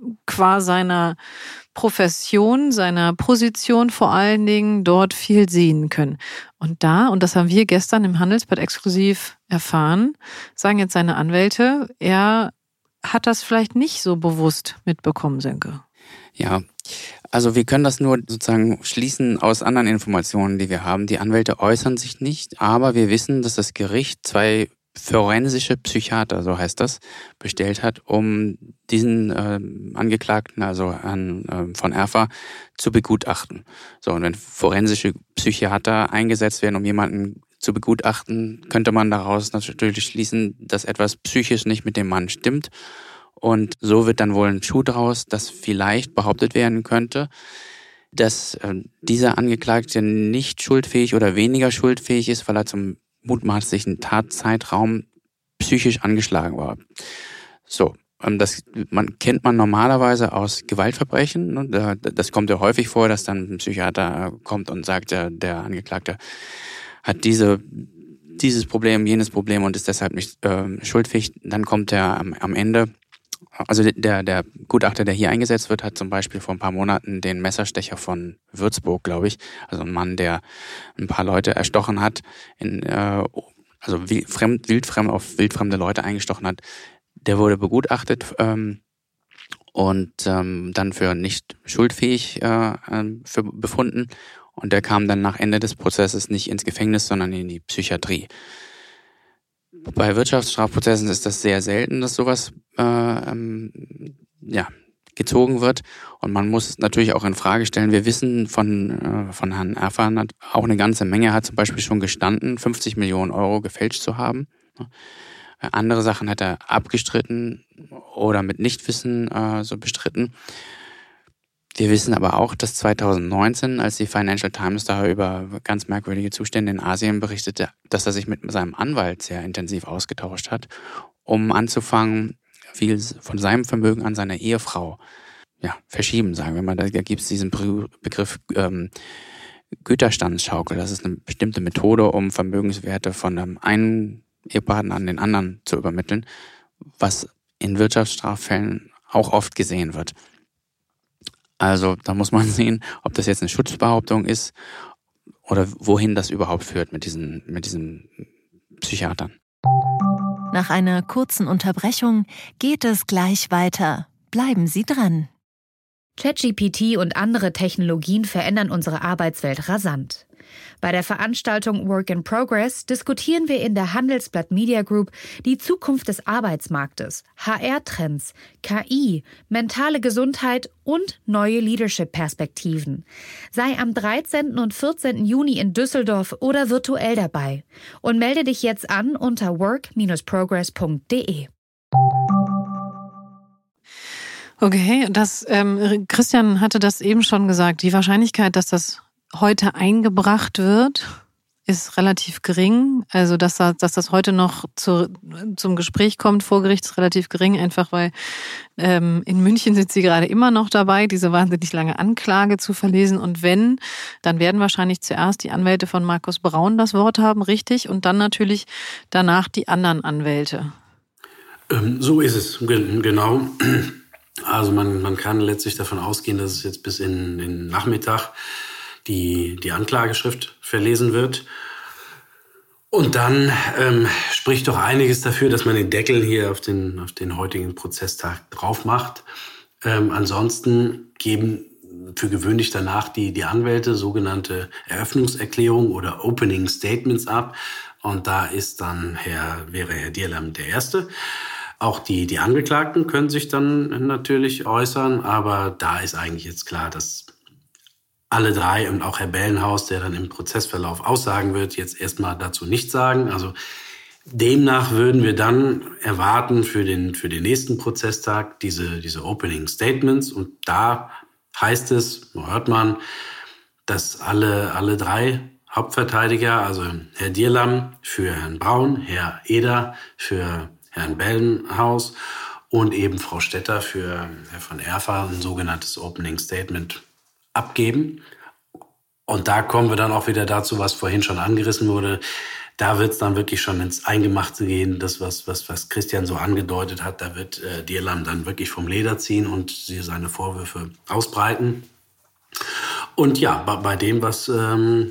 qua seiner Profession, seiner Position vor allen Dingen dort viel sehen können. Und da, und das haben wir gestern im Handelsblatt exklusiv erfahren, sagen jetzt seine Anwälte, er hat das vielleicht nicht so bewusst mitbekommen, Sönke. Ja, also wir können das nur sozusagen schließen aus anderen Informationen, die wir haben. Die Anwälte äußern sich nicht, aber wir wissen, dass das Gericht zwei forensische Psychiater, so heißt das, bestellt hat, um diesen äh, Angeklagten, also Herrn äh, von Erfa, zu begutachten. So, und wenn forensische Psychiater eingesetzt werden, um jemanden zu begutachten, könnte man daraus natürlich schließen, dass etwas psychisch nicht mit dem Mann stimmt. Und so wird dann wohl ein Schuh draus, dass vielleicht behauptet werden könnte, dass äh, dieser Angeklagte nicht schuldfähig oder weniger schuldfähig ist, weil er zum mutmaßlichen Tatzeitraum psychisch angeschlagen war. So, das man, kennt man normalerweise aus Gewaltverbrechen. Das kommt ja häufig vor, dass dann ein Psychiater kommt und sagt, der, der Angeklagte hat diese, dieses Problem, jenes Problem und ist deshalb nicht äh, schuldfähig. Dann kommt er am, am Ende, also der, der Gutachter, der hier eingesetzt wird, hat zum Beispiel vor ein paar Monaten den Messerstecher von Würzburg, glaube ich, also ein Mann, der ein paar Leute erstochen hat, in, äh, also wild, wildfremd auf wildfremde Leute eingestochen hat, der wurde begutachtet ähm, und ähm, dann für nicht schuldfähig äh, für befunden und der kam dann nach Ende des Prozesses nicht ins Gefängnis, sondern in die Psychiatrie. Bei Wirtschaftsstrafprozessen ist das sehr selten, dass sowas äh, ähm, ja, gezogen wird. Und man muss natürlich auch in Frage stellen, wir wissen von, äh, von Herrn Erfa auch eine ganze Menge, er hat zum Beispiel schon gestanden, fünfzig Millionen Euro gefälscht zu haben. Andere Sachen hat er abgestritten oder mit Nichtwissen äh, so bestritten. Wir wissen aber auch, dass zwanzig neunzehn, als die Financial Times da über ganz merkwürdige Zustände in Asien berichtete, dass er sich mit seinem Anwalt sehr intensiv ausgetauscht hat, um anzufangen, viel von seinem Vermögen an seine Ehefrau ja, verschieben, sagen wir mal. Da gibt es diesen Begriff ähm, Güterstandsschaukel. Das ist eine bestimmte Methode, um Vermögenswerte von einem einen Ehepartner an den anderen zu übermitteln, was in Wirtschaftsstraffällen auch oft gesehen wird. Also da muss man sehen, ob das jetzt eine Schutzbehauptung ist oder wohin das überhaupt führt mit diesen, mit diesen Psychiatern. Nach einer kurzen Unterbrechung geht es gleich weiter. Bleiben Sie dran. ChatGPT und andere Technologien verändern unsere Arbeitswelt rasant. Bei der Veranstaltung Work in Progress diskutieren wir in der Handelsblatt Media Group die Zukunft des Arbeitsmarktes, H R-Trends, K I, mentale Gesundheit und neue Leadership-Perspektiven. Sei am dreizehnten und vierzehnten Juni in Düsseldorf oder virtuell dabei und melde dich jetzt an unter work dash progress punkt de. Okay, das ähm, Christian hatte das eben schon gesagt. Die Wahrscheinlichkeit, dass das heute eingebracht wird, ist relativ gering. Also dass, dass das heute noch zu, zum Gespräch kommt vor Gericht, ist relativ gering, einfach weil ähm, in München sind sie gerade immer noch dabei, diese wahnsinnig lange Anklage zu verlesen. Und wenn, dann werden wahrscheinlich zuerst die Anwälte von Markus Braun das Wort haben, richtig, und dann natürlich danach die anderen Anwälte. Ähm, so ist es, G- genau. Also man, man kann letztlich davon ausgehen, dass es jetzt bis in den Nachmittag die, die Anklageschrift verlesen wird. Und dann ähm, spricht doch einiges dafür, dass man den Deckel hier auf den, auf den heutigen Prozesstag drauf macht. Ähm, ansonsten geben für gewöhnlich danach die, die Anwälte sogenannte Eröffnungserklärungen oder Opening Statements ab. Und da ist dann Herr, wäre Herr Dierlam der Erste. Auch die, die Angeklagten können sich dann natürlich äußern, aber da ist eigentlich jetzt klar, dass alle drei und auch Herr Bellenhaus, der dann im Prozessverlauf aussagen wird, jetzt erstmal dazu nichts sagen. Also demnach würden wir dann erwarten für den, für den nächsten Prozesstag diese, diese Opening Statements. Und da heißt es, hört man, dass alle, alle drei Hauptverteidiger, also Herr Dierlam für Herrn Braun, Herr Eder für Herrn Bellenhaus und eben Frau Stetter für Herr von Erfa ein sogenanntes Opening Statement abgeben. Und da kommen wir dann auch wieder dazu, was vorhin schon angerissen wurde. Da wird es dann wirklich schon ins Eingemachte gehen, das, was, was, was Christian so angedeutet hat. Da wird äh, Dirlam dann wirklich vom Leder ziehen und sie seine Vorwürfe ausbreiten. Und ja, bei, bei dem, was ähm,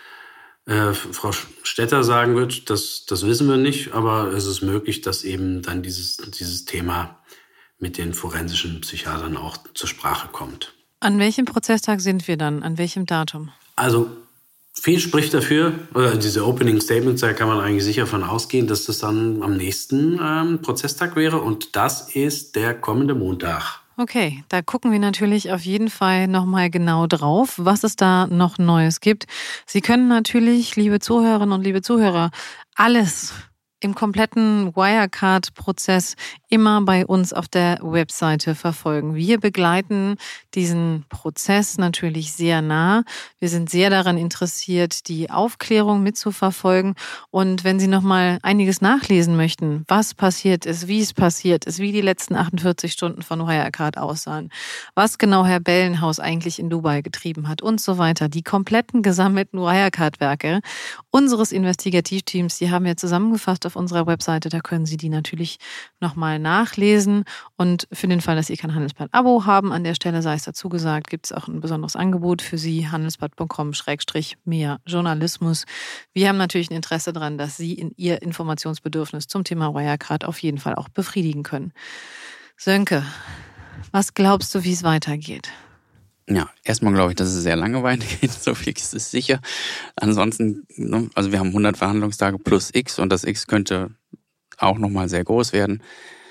äh, Frau Stetter sagen wird, das, das wissen wir nicht. Aber es ist möglich, dass eben dann dieses, dieses Thema mit den forensischen Psychiatern auch zur Sprache kommt. An welchem Prozesstag sind wir dann? An welchem Datum? Also viel spricht dafür, oder diese Opening Statements, da kann man eigentlich sicher von ausgehen, dass das dann am nächsten ähm, Prozesstag wäre. Und das ist der kommende Montag. Okay, da gucken wir natürlich auf jeden Fall nochmal genau drauf, was es da noch Neues gibt. Sie können natürlich, liebe Zuhörerinnen und liebe Zuhörer, alles im kompletten Wirecard-Prozess immer bei uns auf der Webseite verfolgen. Wir begleiten diesen Prozess natürlich sehr nah. Wir sind sehr daran interessiert, die Aufklärung mitzuverfolgen. Und wenn Sie noch mal einiges nachlesen möchten, was passiert ist, wie es passiert ist, wie die letzten achtundvierzig Stunden von Wirecard aussahen, was genau Herr Bellenhaus eigentlich in Dubai getrieben hat und so weiter, die kompletten gesammelten Wirecard-Werke unseres Investigativteams, die haben wir zusammengefasst auf unserer Webseite. Da können Sie die natürlich nochmal nachlesen. Und für den Fall, dass Sie kein Handelsblatt-Abo haben, an der Stelle sei es dazu gesagt, gibt es auch ein besonderes Angebot für Sie, handelsblatt punkt com Schrägstrich mehr Journalismus. Wir haben natürlich ein Interesse daran, dass Sie in Ihr Informationsbedürfnis zum Thema Wirecard auf jeden Fall auch befriedigen können. Sönke, was glaubst du, wie es weitergeht? Ja, erstmal glaube ich, dass es sehr lange weitergeht, so viel ist es sicher. Ansonsten, also wir haben hundert Verhandlungstage plus X und das X könnte auch nochmal sehr groß werden.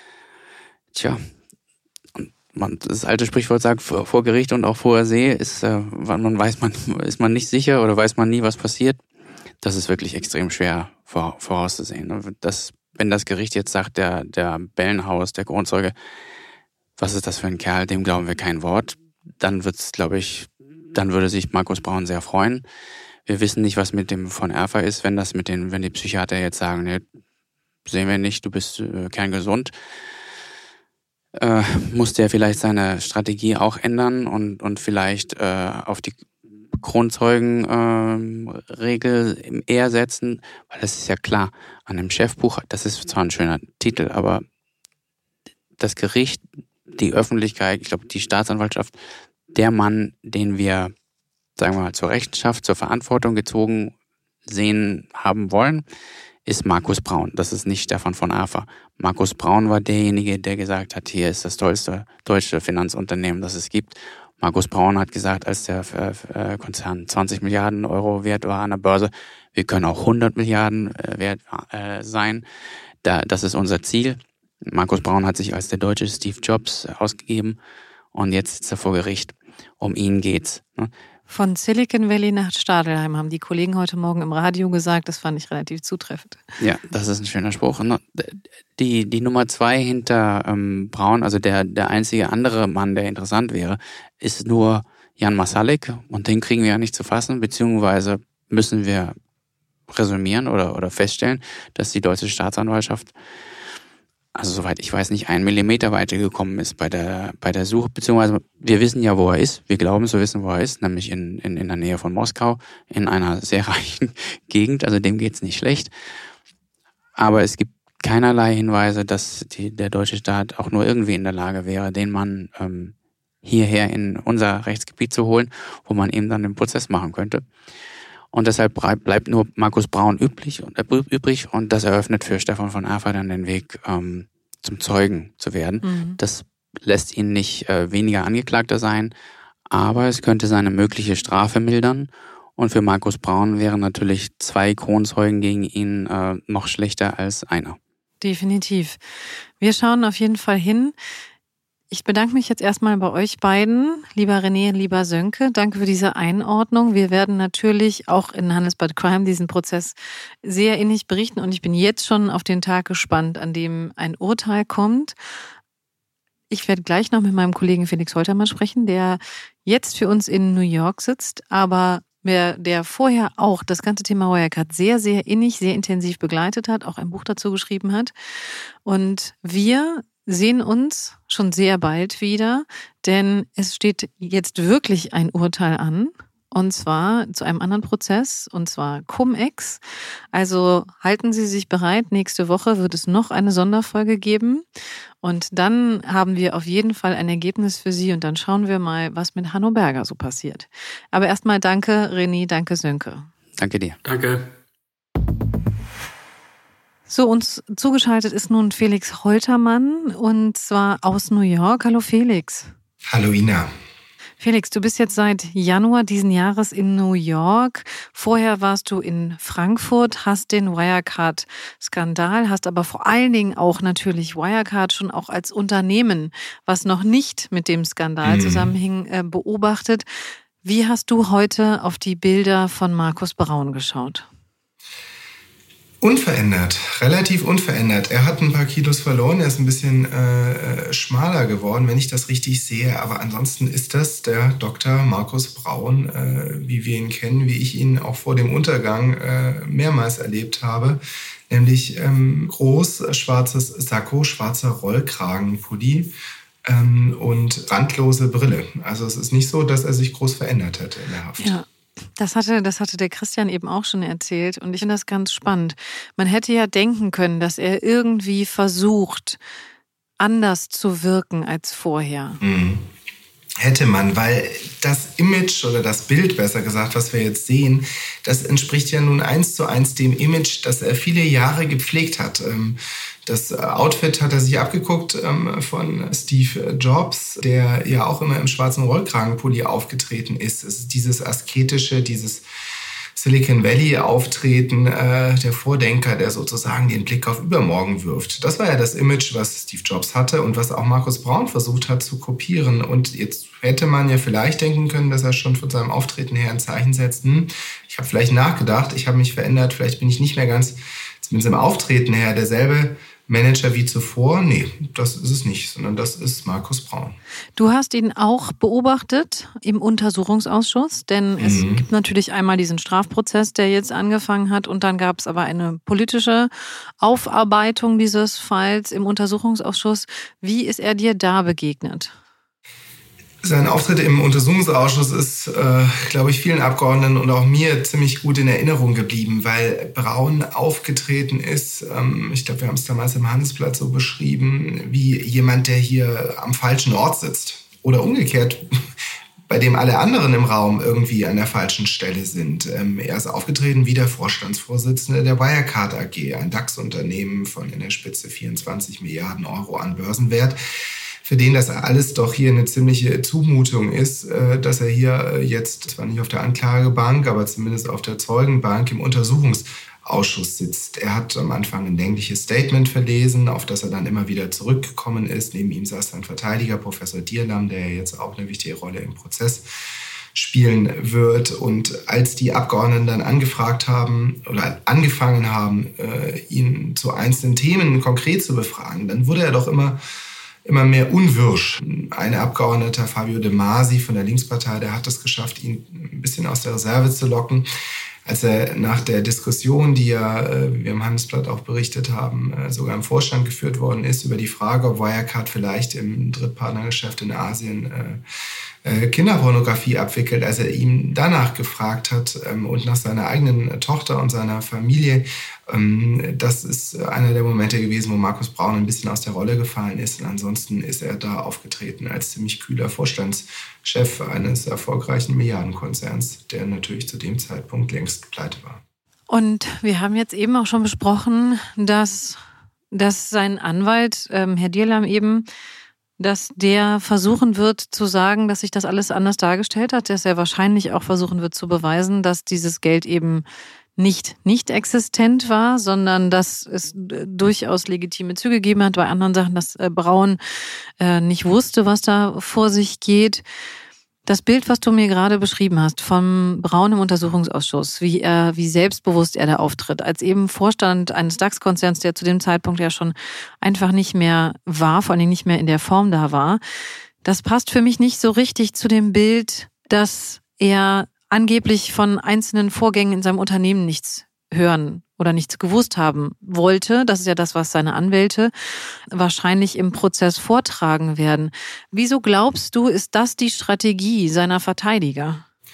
Tja, man, das alte Sprichwort sagt, vor Gericht und auch vor See ist, äh, man weiß man, ist man nicht sicher oder weiß man nie, was passiert. Das ist wirklich extrem schwer vor, vorauszusehen. Das, wenn das Gericht jetzt sagt, der, der Bellenhaus, der Kronzeuge, was ist das für ein Kerl, dem glauben wir kein Wort, dann wird's, glaube ich, dann würde sich Markus Braun sehr freuen. Wir wissen nicht, was mit dem von Erfa ist, wenn das mit den, wenn die Psychiater jetzt sagen, nee, sehen wir nicht, du bist äh, kerngesund, äh, muss der vielleicht seine Strategie auch ändern und und vielleicht äh, auf die Kronzeugenregel äh, eher setzen, weil das ist ja klar, an dem Chefbuch, das ist zwar ein schöner Titel, aber das Gericht, die Öffentlichkeit, ich glaube die Staatsanwaltschaft, der Mann, den wir, sagen wir mal, zur Rechenschaft, zur Verantwortung gezogen sehen haben wollen, ist Markus Braun. Das ist nicht Stefan von Afer. Markus Braun war derjenige, der gesagt hat, hier ist das tollste deutsche Finanzunternehmen, das es gibt. Markus Braun hat gesagt, als der Konzern zwanzig Milliarden Euro wert war an der Börse, wir können auch hundert Milliarden wert sein. Das ist unser Ziel. Markus Braun hat sich als der deutsche Steve Jobs ausgegeben und jetzt sitzt er vor Gericht. Um ihn geht's. Von Silicon Valley nach Stadelheim haben die Kollegen heute Morgen im Radio gesagt. Das fand ich relativ zutreffend. Ja, das ist ein schöner Spruch. Die, die Nummer zwei hinter ähm, Braun, also der, der einzige andere Mann, der interessant wäre, ist nur Jan Masalek. Und den kriegen wir ja nicht zu fassen, beziehungsweise müssen wir resümieren oder, oder feststellen, dass die deutsche Staatsanwaltschaft, also soweit ich weiß, nicht einen Millimeter weitergekommen ist bei der bei der Suche, beziehungsweise wir wissen ja, wo er ist. Wir glauben zu wissen, wo er ist, nämlich in in, in der Nähe von Moskau, in einer sehr reichen Gegend, also dem geht's nicht schlecht. Aber es gibt keinerlei Hinweise, dass die, der deutsche Staat auch nur irgendwie in der Lage wäre, den Mann ähm, hierher in unser Rechtsgebiet zu holen, wo man eben dann den Prozess machen könnte. Und deshalb bleibt nur Markus Braun üblich und, äh, übrig und das eröffnet für Stefan von Afer dann den Weg, ähm, zum Zeugen zu werden. Mhm. Das lässt ihn nicht äh, weniger Angeklagter sein, aber es könnte seine mögliche Strafe mildern. Und für Markus Braun wären natürlich zwei Kronzeugen gegen ihn äh, noch schlechter als einer. Definitiv. Wir schauen auf jeden Fall hin. Ich bedanke mich jetzt erstmal bei euch beiden, lieber René, lieber Sönke. Danke für diese Einordnung. Wir werden natürlich auch in Handelsblatt Crime diesen Prozess sehr innig berichten und ich bin jetzt schon auf den Tag gespannt, an dem ein Urteil kommt. Ich werde gleich noch mit meinem Kollegen Felix Holtermann sprechen, der jetzt für uns in New York sitzt, aber der, der vorher auch das ganze Thema Wirecard sehr, sehr innig, sehr intensiv begleitet hat, auch ein Buch dazu geschrieben hat. Und wir sehen uns schon sehr bald wieder, denn es steht jetzt wirklich ein Urteil an Und zwar zu einem anderen Prozess, und zwar Cum-Ex. Also halten Sie sich bereit, nächste Woche wird es noch eine Sonderfolge geben. Und dann haben wir auf jeden Fall ein Ergebnis für Sie und dann schauen wir mal, was mit Hanno Berger so passiert. Aber erstmal danke René, danke Sönke. Danke dir. Danke. So, uns zugeschaltet ist nun Felix Holtermann und zwar aus New York. Hallo Felix. Hallo Ina. Felix, du bist jetzt seit Januar diesen Jahres in New York. Vorher warst du in Frankfurt, hast den Wirecard-Skandal, hast aber vor allen Dingen auch natürlich Wirecard schon auch als Unternehmen, was noch nicht mit dem Skandal mhm. zusammenhing, äh, beobachtet. Wie hast du heute auf die Bilder von Markus Braun geschaut? Unverändert, relativ unverändert. Er hat ein paar Kilos verloren, er ist ein bisschen äh, schmaler geworden, wenn ich das richtig sehe. Aber ansonsten ist das der Doktor Markus Braun, äh, wie wir ihn kennen, wie ich ihn auch vor dem Untergang äh, mehrmals erlebt habe. Nämlich ähm, groß, schwarzes Sakko, schwarzer Rollkragenpulli ähm, und randlose Brille. Also es ist nicht so, dass er sich groß verändert hätte in der Haft. Ja. Das hatte, das hatte der Christian eben auch schon erzählt und ich finde das ganz spannend. Man hätte ja denken können, dass er irgendwie versucht, anders zu wirken als vorher. Mhm. Hätte man, weil das Image oder das Bild, besser gesagt, was wir jetzt sehen, das entspricht ja nun eins zu eins dem Image, das er viele Jahre gepflegt hat. Das Outfit hat er sich abgeguckt von Steve Jobs, der ja auch immer im schwarzen Rollkragenpulli aufgetreten ist. Es ist dieses asketische, dieses Silicon Valley Auftreten, äh, der Vordenker, der sozusagen den Blick auf übermorgen wirft. Das war ja das Image, was Steve Jobs hatte und was auch Markus Braun versucht hat zu kopieren. Und jetzt hätte man ja vielleicht denken können, dass er schon von seinem Auftreten her ein Zeichen setzt. Hm, ich habe vielleicht nachgedacht, ich habe mich verändert, vielleicht bin ich nicht mehr ganz, zumindest im Auftreten her, derselbe Manager wie zuvor. Nee, das ist es nicht, sondern das ist Markus Braun. Du hast ihn auch beobachtet im Untersuchungsausschuss, denn mhm. es gibt natürlich einmal diesen Strafprozess, der jetzt angefangen hat und dann gab es aber eine politische Aufarbeitung dieses Falls im Untersuchungsausschuss. Wie ist er dir da begegnet? Sein Auftritt im Untersuchungsausschuss ist, äh, glaube ich, vielen Abgeordneten und auch mir ziemlich gut in Erinnerung geblieben, weil Braun aufgetreten ist, ähm, ich glaube, wir haben es damals im Handelsblatt so beschrieben, wie jemand, der hier am falschen Ort sitzt. Oder umgekehrt, bei dem alle anderen im Raum irgendwie an der falschen Stelle sind. Ähm, er ist aufgetreten wie der Vorstandsvorsitzende der Wirecard A G, ein DAX-Unternehmen von in der Spitze vierundzwanzig Milliarden Euro an Börsenwert, für den das alles doch hier eine ziemliche Zumutung ist, dass er hier jetzt zwar nicht auf der Anklagebank, aber zumindest auf der Zeugenbank im Untersuchungsausschuss sitzt. Er hat am Anfang ein längliches Statement verlesen, auf das er dann immer wieder zurückgekommen ist. Neben ihm saß sein Verteidiger, Professor Dierlam, der jetzt auch eine wichtige Rolle im Prozess spielen wird. Und als die Abgeordneten dann angefragt haben oder angefangen haben, ihn zu einzelnen Themen konkret zu befragen, dann wurde er doch immer immer mehr unwirsch. Ein Abgeordneter, Fabio De Masi von der Linkspartei, der hat es geschafft, ihn ein bisschen aus der Reserve zu locken. Als er nach der Diskussion, die ja, wie wir im Handelsblatt auch berichtet haben, sogar im Vorstand geführt worden ist, über die Frage, ob Wirecard vielleicht im Drittpartnergeschäft in Asien Kinderpornografie abwickelt, als er ihm danach gefragt hat und nach seiner eigenen Tochter und seiner Familie. Das ist einer der Momente gewesen, wo Markus Braun ein bisschen aus der Rolle gefallen ist. Und ansonsten ist er da aufgetreten als ziemlich kühler Vorstandschef eines erfolgreichen Milliardenkonzerns, der natürlich zu dem Zeitpunkt längst pleite war. Und wir haben jetzt eben auch schon besprochen, dass, dass sein Anwalt, ähm, Herr Dierlam eben, dass der versuchen wird zu sagen, dass sich das alles anders dargestellt hat, dass er wahrscheinlich auch versuchen wird zu beweisen, dass dieses Geld eben nicht nicht existent war, sondern dass es durchaus legitime Züge gegeben hat, bei anderen Sachen, dass Braun äh, nicht wusste, was da vor sich geht. Das Bild, was du mir gerade beschrieben hast, vom Braun im Untersuchungsausschuss, wie er, wie selbstbewusst er da auftritt, als eben Vorstand eines DAX-Konzerns, der zu dem Zeitpunkt ja schon einfach nicht mehr war, vor allem nicht mehr in der Form da war, das passt für mich nicht so richtig zu dem Bild, dass er angeblich von einzelnen Vorgängen in seinem Unternehmen nichts hören oder nichts gewusst haben wollte. Das ist ja das, was seine Anwälte wahrscheinlich im Prozess vortragen werden. Wieso glaubst du, ist das die Strategie seiner Verteidiger?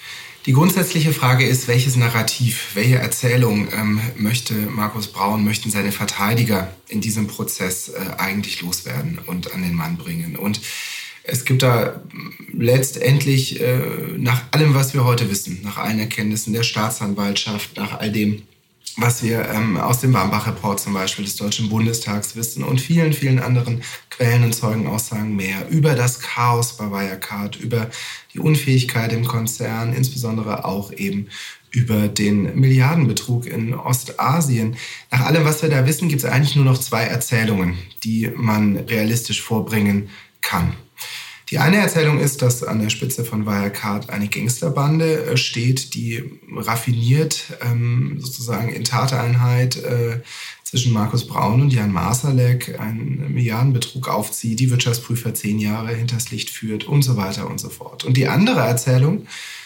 Die grundsätzliche Frage ist, welches Narrativ, welche Erzählung ähm, möchte Markus Braun, möchten seine Verteidiger in diesem Prozess äh, eigentlich loswerden und an den Mann bringen? Und es gibt da letztendlich äh, nach allem, was wir heute wissen, nach allen Erkenntnissen der Staatsanwaltschaft, nach all dem, was wir ähm, aus dem Wambach-Report zum Beispiel des Deutschen Bundestags wissen und vielen, vielen anderen Quellen und Zeugenaussagen mehr über das Chaos bei Wirecard, über die Unfähigkeit im Konzern, insbesondere auch eben über den Milliardenbetrug in Ostasien. Nach allem, was wir da wissen, gibt es eigentlich nur noch zwei Erzählungen, die man realistisch vorbringen kann. Die eine Erzählung ist, dass an der Spitze von Wirecard eine Gangsterbande steht, die raffiniert ähm, sozusagen in Tateinheit äh, zwischen Markus Braun und Jan Marsalek einen Milliardenbetrug aufzieht, die Wirtschaftsprüfer zehn Jahre hinters Licht führt und so weiter und so fort. Und die andere Erzählung,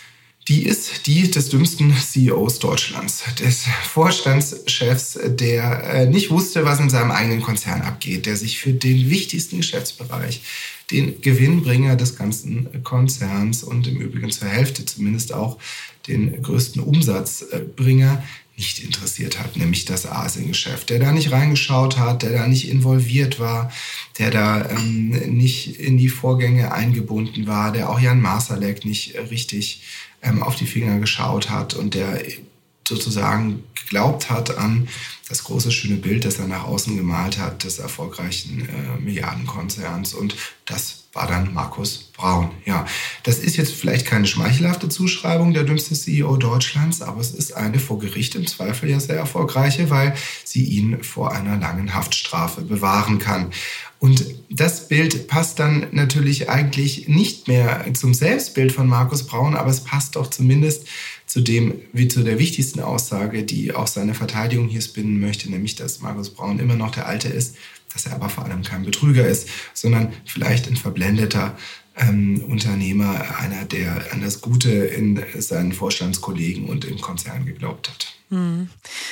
die ist die des dümmsten C E Os Deutschlands, des Vorstandschefs, der äh, nicht wusste, was in seinem eigenen Konzern abgeht, der sich für den wichtigsten Geschäftsbereich, den Gewinnbringer des ganzen Konzerns und im Übrigen zur Hälfte zumindest auch den größten Umsatzbringer nicht interessiert hat, nämlich das Asiengeschäft, der da nicht reingeschaut hat, der da nicht involviert war, der da ähm, nicht in die Vorgänge eingebunden war, der auch Jan Marsalek nicht richtig ähm, auf die Finger geschaut hat und der sozusagen geglaubt hat an das große, schöne Bild, das er nach außen gemalt hat, des erfolgreichen äh, Milliardenkonzerns. Und das war dann Markus Braun. Ja, das ist jetzt vielleicht keine schmeichelhafte Zuschreibung, der dümmste C E O Deutschlands, aber es ist eine vor Gericht im Zweifel ja sehr erfolgreiche, weil sie ihn vor einer langen Haftstrafe bewahren kann. Und das Bild passt dann natürlich eigentlich nicht mehr zum Selbstbild von Markus Braun, aber es passt doch zumindest zu dem, wie zu der wichtigsten Aussage, die auch seine Verteidigung hier spinnen möchte, nämlich, dass Markus Braun immer noch der Alte ist, dass er aber vor allem kein Betrüger ist, sondern vielleicht ein verblendeter ähm, Unternehmer, einer, der an das Gute in seinen Vorstandskollegen und im Konzern geglaubt hat. Hm.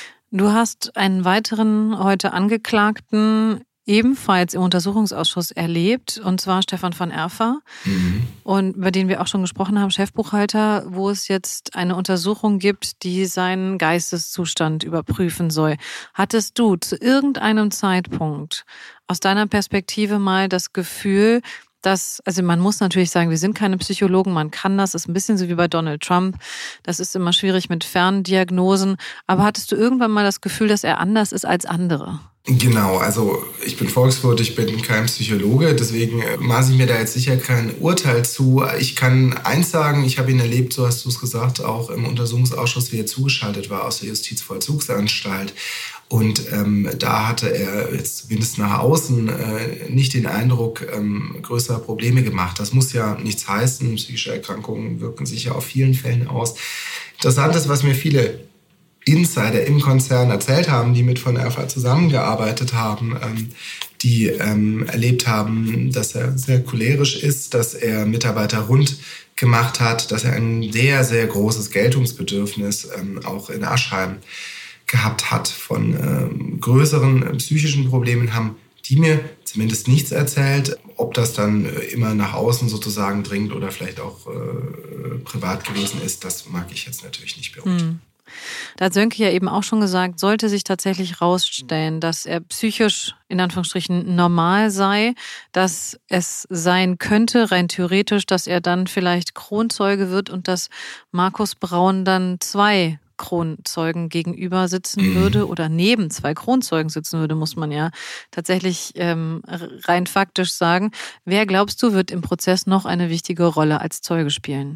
Du hast einen weiteren heute Angeklagten ebenfalls im Untersuchungsausschuss erlebt, und zwar Stefan von Erfa, mhm. und über den wir auch schon gesprochen haben, Chefbuchhalter, wo es jetzt eine Untersuchung gibt, die seinen Geisteszustand überprüfen soll. Hattest du zu irgendeinem Zeitpunkt aus deiner Perspektive mal das Gefühl, dass, also man muss natürlich sagen, wir sind keine Psychologen, man kann das, ist ein bisschen so wie bei Donald Trump, das ist immer schwierig mit Ferndiagnosen, aber hattest du irgendwann mal das Gefühl, dass er anders ist als andere? Genau, also ich bin Volkswirt, ich bin kein Psychologe, deswegen maße ich mir da jetzt sicher kein Urteil zu. Ich kann eins sagen, ich habe ihn erlebt, so hast du es gesagt, auch im Untersuchungsausschuss, wie er zugeschaltet war aus der Justizvollzugsanstalt. Und ähm, da hatte er jetzt zumindest nach außen äh, nicht den Eindruck ähm, größerer Probleme gemacht. Das muss ja nichts heißen, psychische Erkrankungen wirken sich ja auf vielen Fällen aus. Interessant ist, was mir viele Insider im Konzern erzählt haben, die mit von Erfa zusammengearbeitet haben, ähm, die ähm, erlebt haben, dass er sehr cholerisch ist, dass er Mitarbeiter rund gemacht hat, dass er ein sehr, sehr großes Geltungsbedürfnis ähm, auch in Aschheim gehabt hat. Von ähm, größeren äh, psychischen Problemen haben die mir zumindest nichts erzählt. Ob das dann äh, immer nach außen sozusagen dringt oder vielleicht auch äh, privat gewesen ist, das mag ich jetzt natürlich nicht beurteilen. Hm. Da hat Sönke ja eben auch schon gesagt, sollte sich tatsächlich rausstellen, dass er psychisch in Anführungsstrichen normal sei, dass es sein könnte, rein theoretisch, dass er dann vielleicht Kronzeuge wird und dass Markus Braun dann zwei Kronzeugen gegenüber sitzen würde oder neben zwei Kronzeugen sitzen würde, muss man ja tatsächlich ähm, rein faktisch sagen. Wer, glaubst du, wird im Prozess noch eine wichtige Rolle als Zeuge spielen?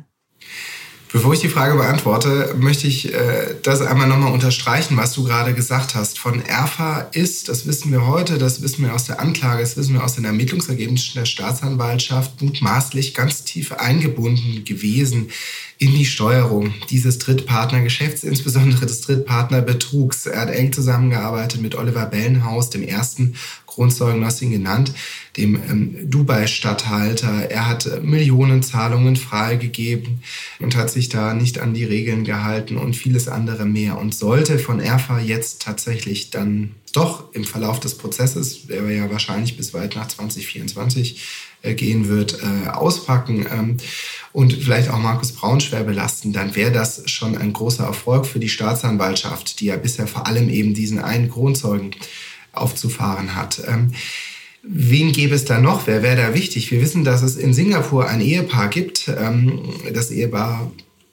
Bevor ich die Frage beantworte, möchte ich äh, das einmal nochmal unterstreichen, was du gerade gesagt hast. Von Erfa ist, das wissen wir heute, das wissen wir aus der Anklage, das wissen wir aus den Ermittlungsergebnissen der Staatsanwaltschaft, mutmaßlich ganz tief eingebunden gewesen in die Steuerung dieses Drittpartnergeschäfts, insbesondere des Drittpartnerbetrugs. Er hat eng zusammengearbeitet mit Oliver Bellenhaus, dem ersten Kronzeugen, du hast ihn genannt, dem ähm, Dubai-Statthalter. Er hat äh, Millionenzahlungen freigegeben und hat sich da nicht an die Regeln gehalten und vieles andere mehr. Und sollte von Erfa jetzt tatsächlich dann doch im Verlauf des Prozesses, der ja wahrscheinlich bis weit nach zwanzig vierundzwanzig äh, gehen wird, äh, auspacken, ähm, und vielleicht auch Markus Braun schwer belasten, dann wäre das schon ein großer Erfolg für die Staatsanwaltschaft, die ja bisher vor allem eben diesen einen Kronzeugen aufzufahren hat. Ähm, wen gäbe es da noch? Wer wäre da wichtig? Wir wissen, dass es in Singapur ein Ehepaar gibt, ähm, das Ehepaar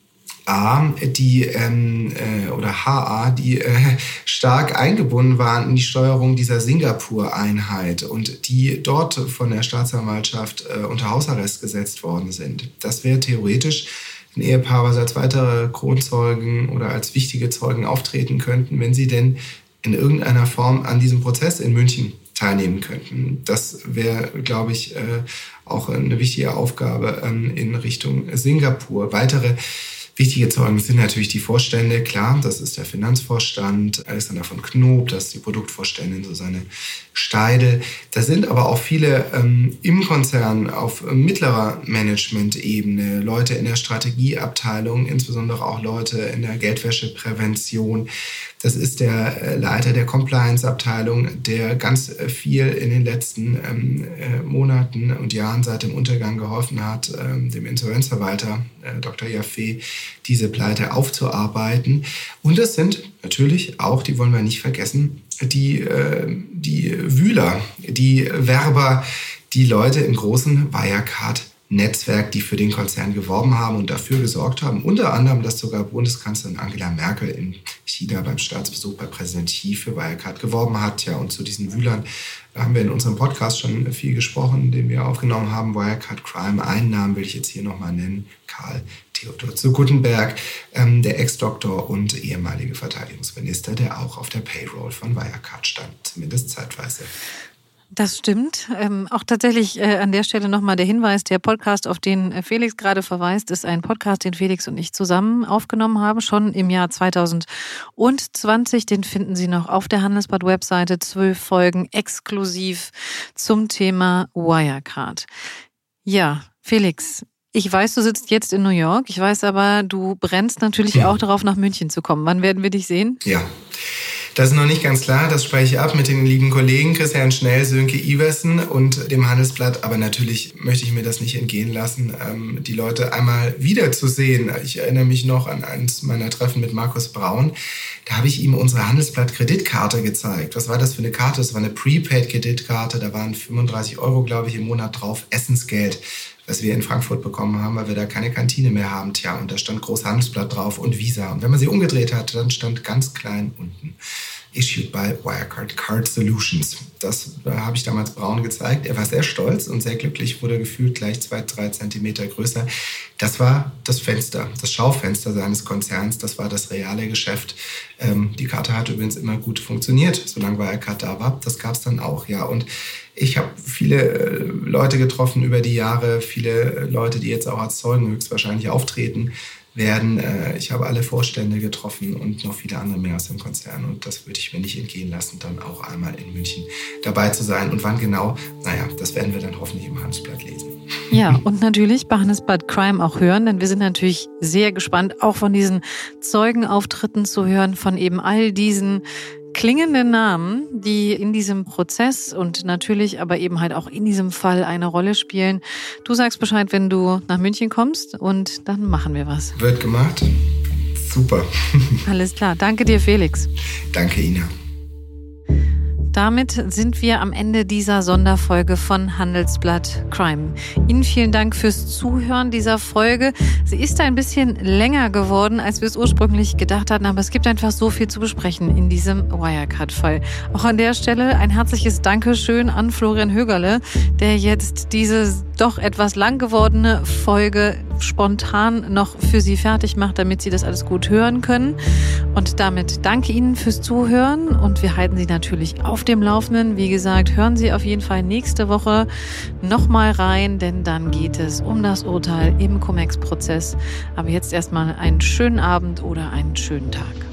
A, die ähm, äh, oder H A, die äh, stark eingebunden waren in die Steuerung dieser Singapur-Einheit und die dort von der Staatsanwaltschaft äh, unter Hausarrest gesetzt worden sind. Das wäre theoretisch ein Ehepaar, was als weitere Kronzeugen oder als wichtige Zeugen auftreten könnten, wenn sie denn in irgendeiner Form an diesem Prozess in München teilnehmen könnten. Das wäre, glaube ich, äh, auch eine wichtige Aufgabe ähm, in Richtung Singapur. Weitere wichtige Zeugen sind natürlich die Vorstände, klar, das ist der Finanzvorstand, Alexander von Knoop, das ist die Produktvorständin Susanne Steidl. Da sind aber auch viele ähm, im Konzern auf mittlerer Management-Ebene, Leute in der Strategieabteilung, insbesondere auch Leute in der Geldwäscheprävention. Das ist der Leiter der Compliance-Abteilung, der ganz viel in den letzten ähm, äh, Monaten und Jahren seit dem Untergang geholfen hat, ähm, dem Insolvenzverwalter äh, Doktor Jaffe, diese Pleite aufzuarbeiten. Und das sind natürlich auch, die wollen wir nicht vergessen, die, äh, die Wühler, die Werber, die Leute im großen Wirecard-Netzwerk, die für den Konzern geworben haben und dafür gesorgt haben, unter anderem, dass sogar Bundeskanzlerin Angela Merkel in China beim Staatsbesuch bei Präsident Xi für Wirecard geworben hat. Ja, und zu diesen Wühlern haben wir in unserem Podcast schon viel gesprochen, den wir aufgenommen haben, Wirecard Crime. Einen Namen will ich jetzt hier nochmal nennen, Karl Theodor zu Guttenberg, ähm, der Ex-Doktor und ehemalige Verteidigungsminister, der auch auf der Payroll von Wirecard stand, zumindest zeitweise. Das stimmt. Ähm, auch tatsächlich äh, an der Stelle nochmal der Hinweis, der Podcast, auf den äh, Felix gerade verweist, ist ein Podcast, den Felix und ich zusammen aufgenommen haben, schon im Jahr zwanzig zwanzig. Den finden Sie noch auf der Handelsblatt-Webseite, zwölf Folgen exklusiv zum Thema Wirecard. Ja, Felix, ich weiß, du sitzt jetzt in New York. Ich weiß aber, du brennst natürlich hm. auch darauf, nach München zu kommen. Wann werden wir dich sehen? Ja, das ist noch nicht ganz klar. Das spreche ich ab mit den lieben Kollegen Christian Schnell, Sönke Iversen und dem Handelsblatt. Aber natürlich möchte ich mir das nicht entgehen lassen, die Leute einmal wiederzusehen. Ich erinnere mich noch an eines meiner Treffen mit Markus Braun. Da habe ich ihm unsere Handelsblatt-Kreditkarte gezeigt. Was war das für eine Karte? Das war eine Prepaid-Kreditkarte. Da waren fünfunddreißig Euro, glaube ich, im Monat drauf. Essensgeld, was wir in Frankfurt bekommen haben, weil wir da keine Kantine mehr haben. Tja, und da stand groß Handelsblatt drauf und Visa. Und wenn man sie umgedreht hat, dann stand ganz klein unten: Issued by Wirecard Card Solutions. Das äh, habe ich damals Braun gezeigt. Er war sehr stolz und sehr glücklich, wurde gefühlt gleich zwei, drei Zentimeter größer. Das war das Fenster, das Schaufenster seines Konzerns. Das war das reale Geschäft. Ähm, die Karte hat übrigens immer gut funktioniert, solange Wirecard da war. Das gab es dann auch, ja. Und ich habe viele äh, Leute getroffen über die Jahre, viele Leute, die jetzt auch als Zeugen höchstwahrscheinlich auftreten werden. Äh, ich habe alle Vorstände getroffen und noch viele andere mehr aus dem Konzern. Und das würde ich mir nicht entgehen lassen, dann auch einmal in München dabei zu sein. Und wann genau? Naja, das werden wir dann hoffentlich im Handelsblatt lesen. Ja, und natürlich bei Handelsblatt Crime auch hören, denn wir sind natürlich sehr gespannt, auch von diesen Zeugenauftritten zu hören, von eben all diesen klingende Namen, die in diesem Prozess und natürlich aber eben halt auch in diesem Fall eine Rolle spielen. Du sagst Bescheid, wenn du nach München kommst, und dann machen wir was. Wird gemacht. Super. Alles klar. Danke dir, Felix. Danke, Ina. Damit sind wir am Ende dieser Sonderfolge von Handelsblatt Crime. Ihnen vielen Dank fürs Zuhören dieser Folge. Sie ist ein bisschen länger geworden, als wir es ursprünglich gedacht hatten, aber es gibt einfach so viel zu besprechen in diesem Wirecard-Fall. Auch an der Stelle ein herzliches Dankeschön an Florian Högerle, der jetzt diese doch etwas lang gewordene Folge spontan noch für Sie fertig macht, damit Sie das alles gut hören können. Und damit danke Ihnen fürs Zuhören und wir halten Sie natürlich auf dem Laufenden. Wie gesagt, hören Sie auf jeden Fall nächste Woche nochmal rein, denn dann geht es um das Urteil im Cum-Ex-Prozess. Aber jetzt erstmal einen schönen Abend oder einen schönen Tag.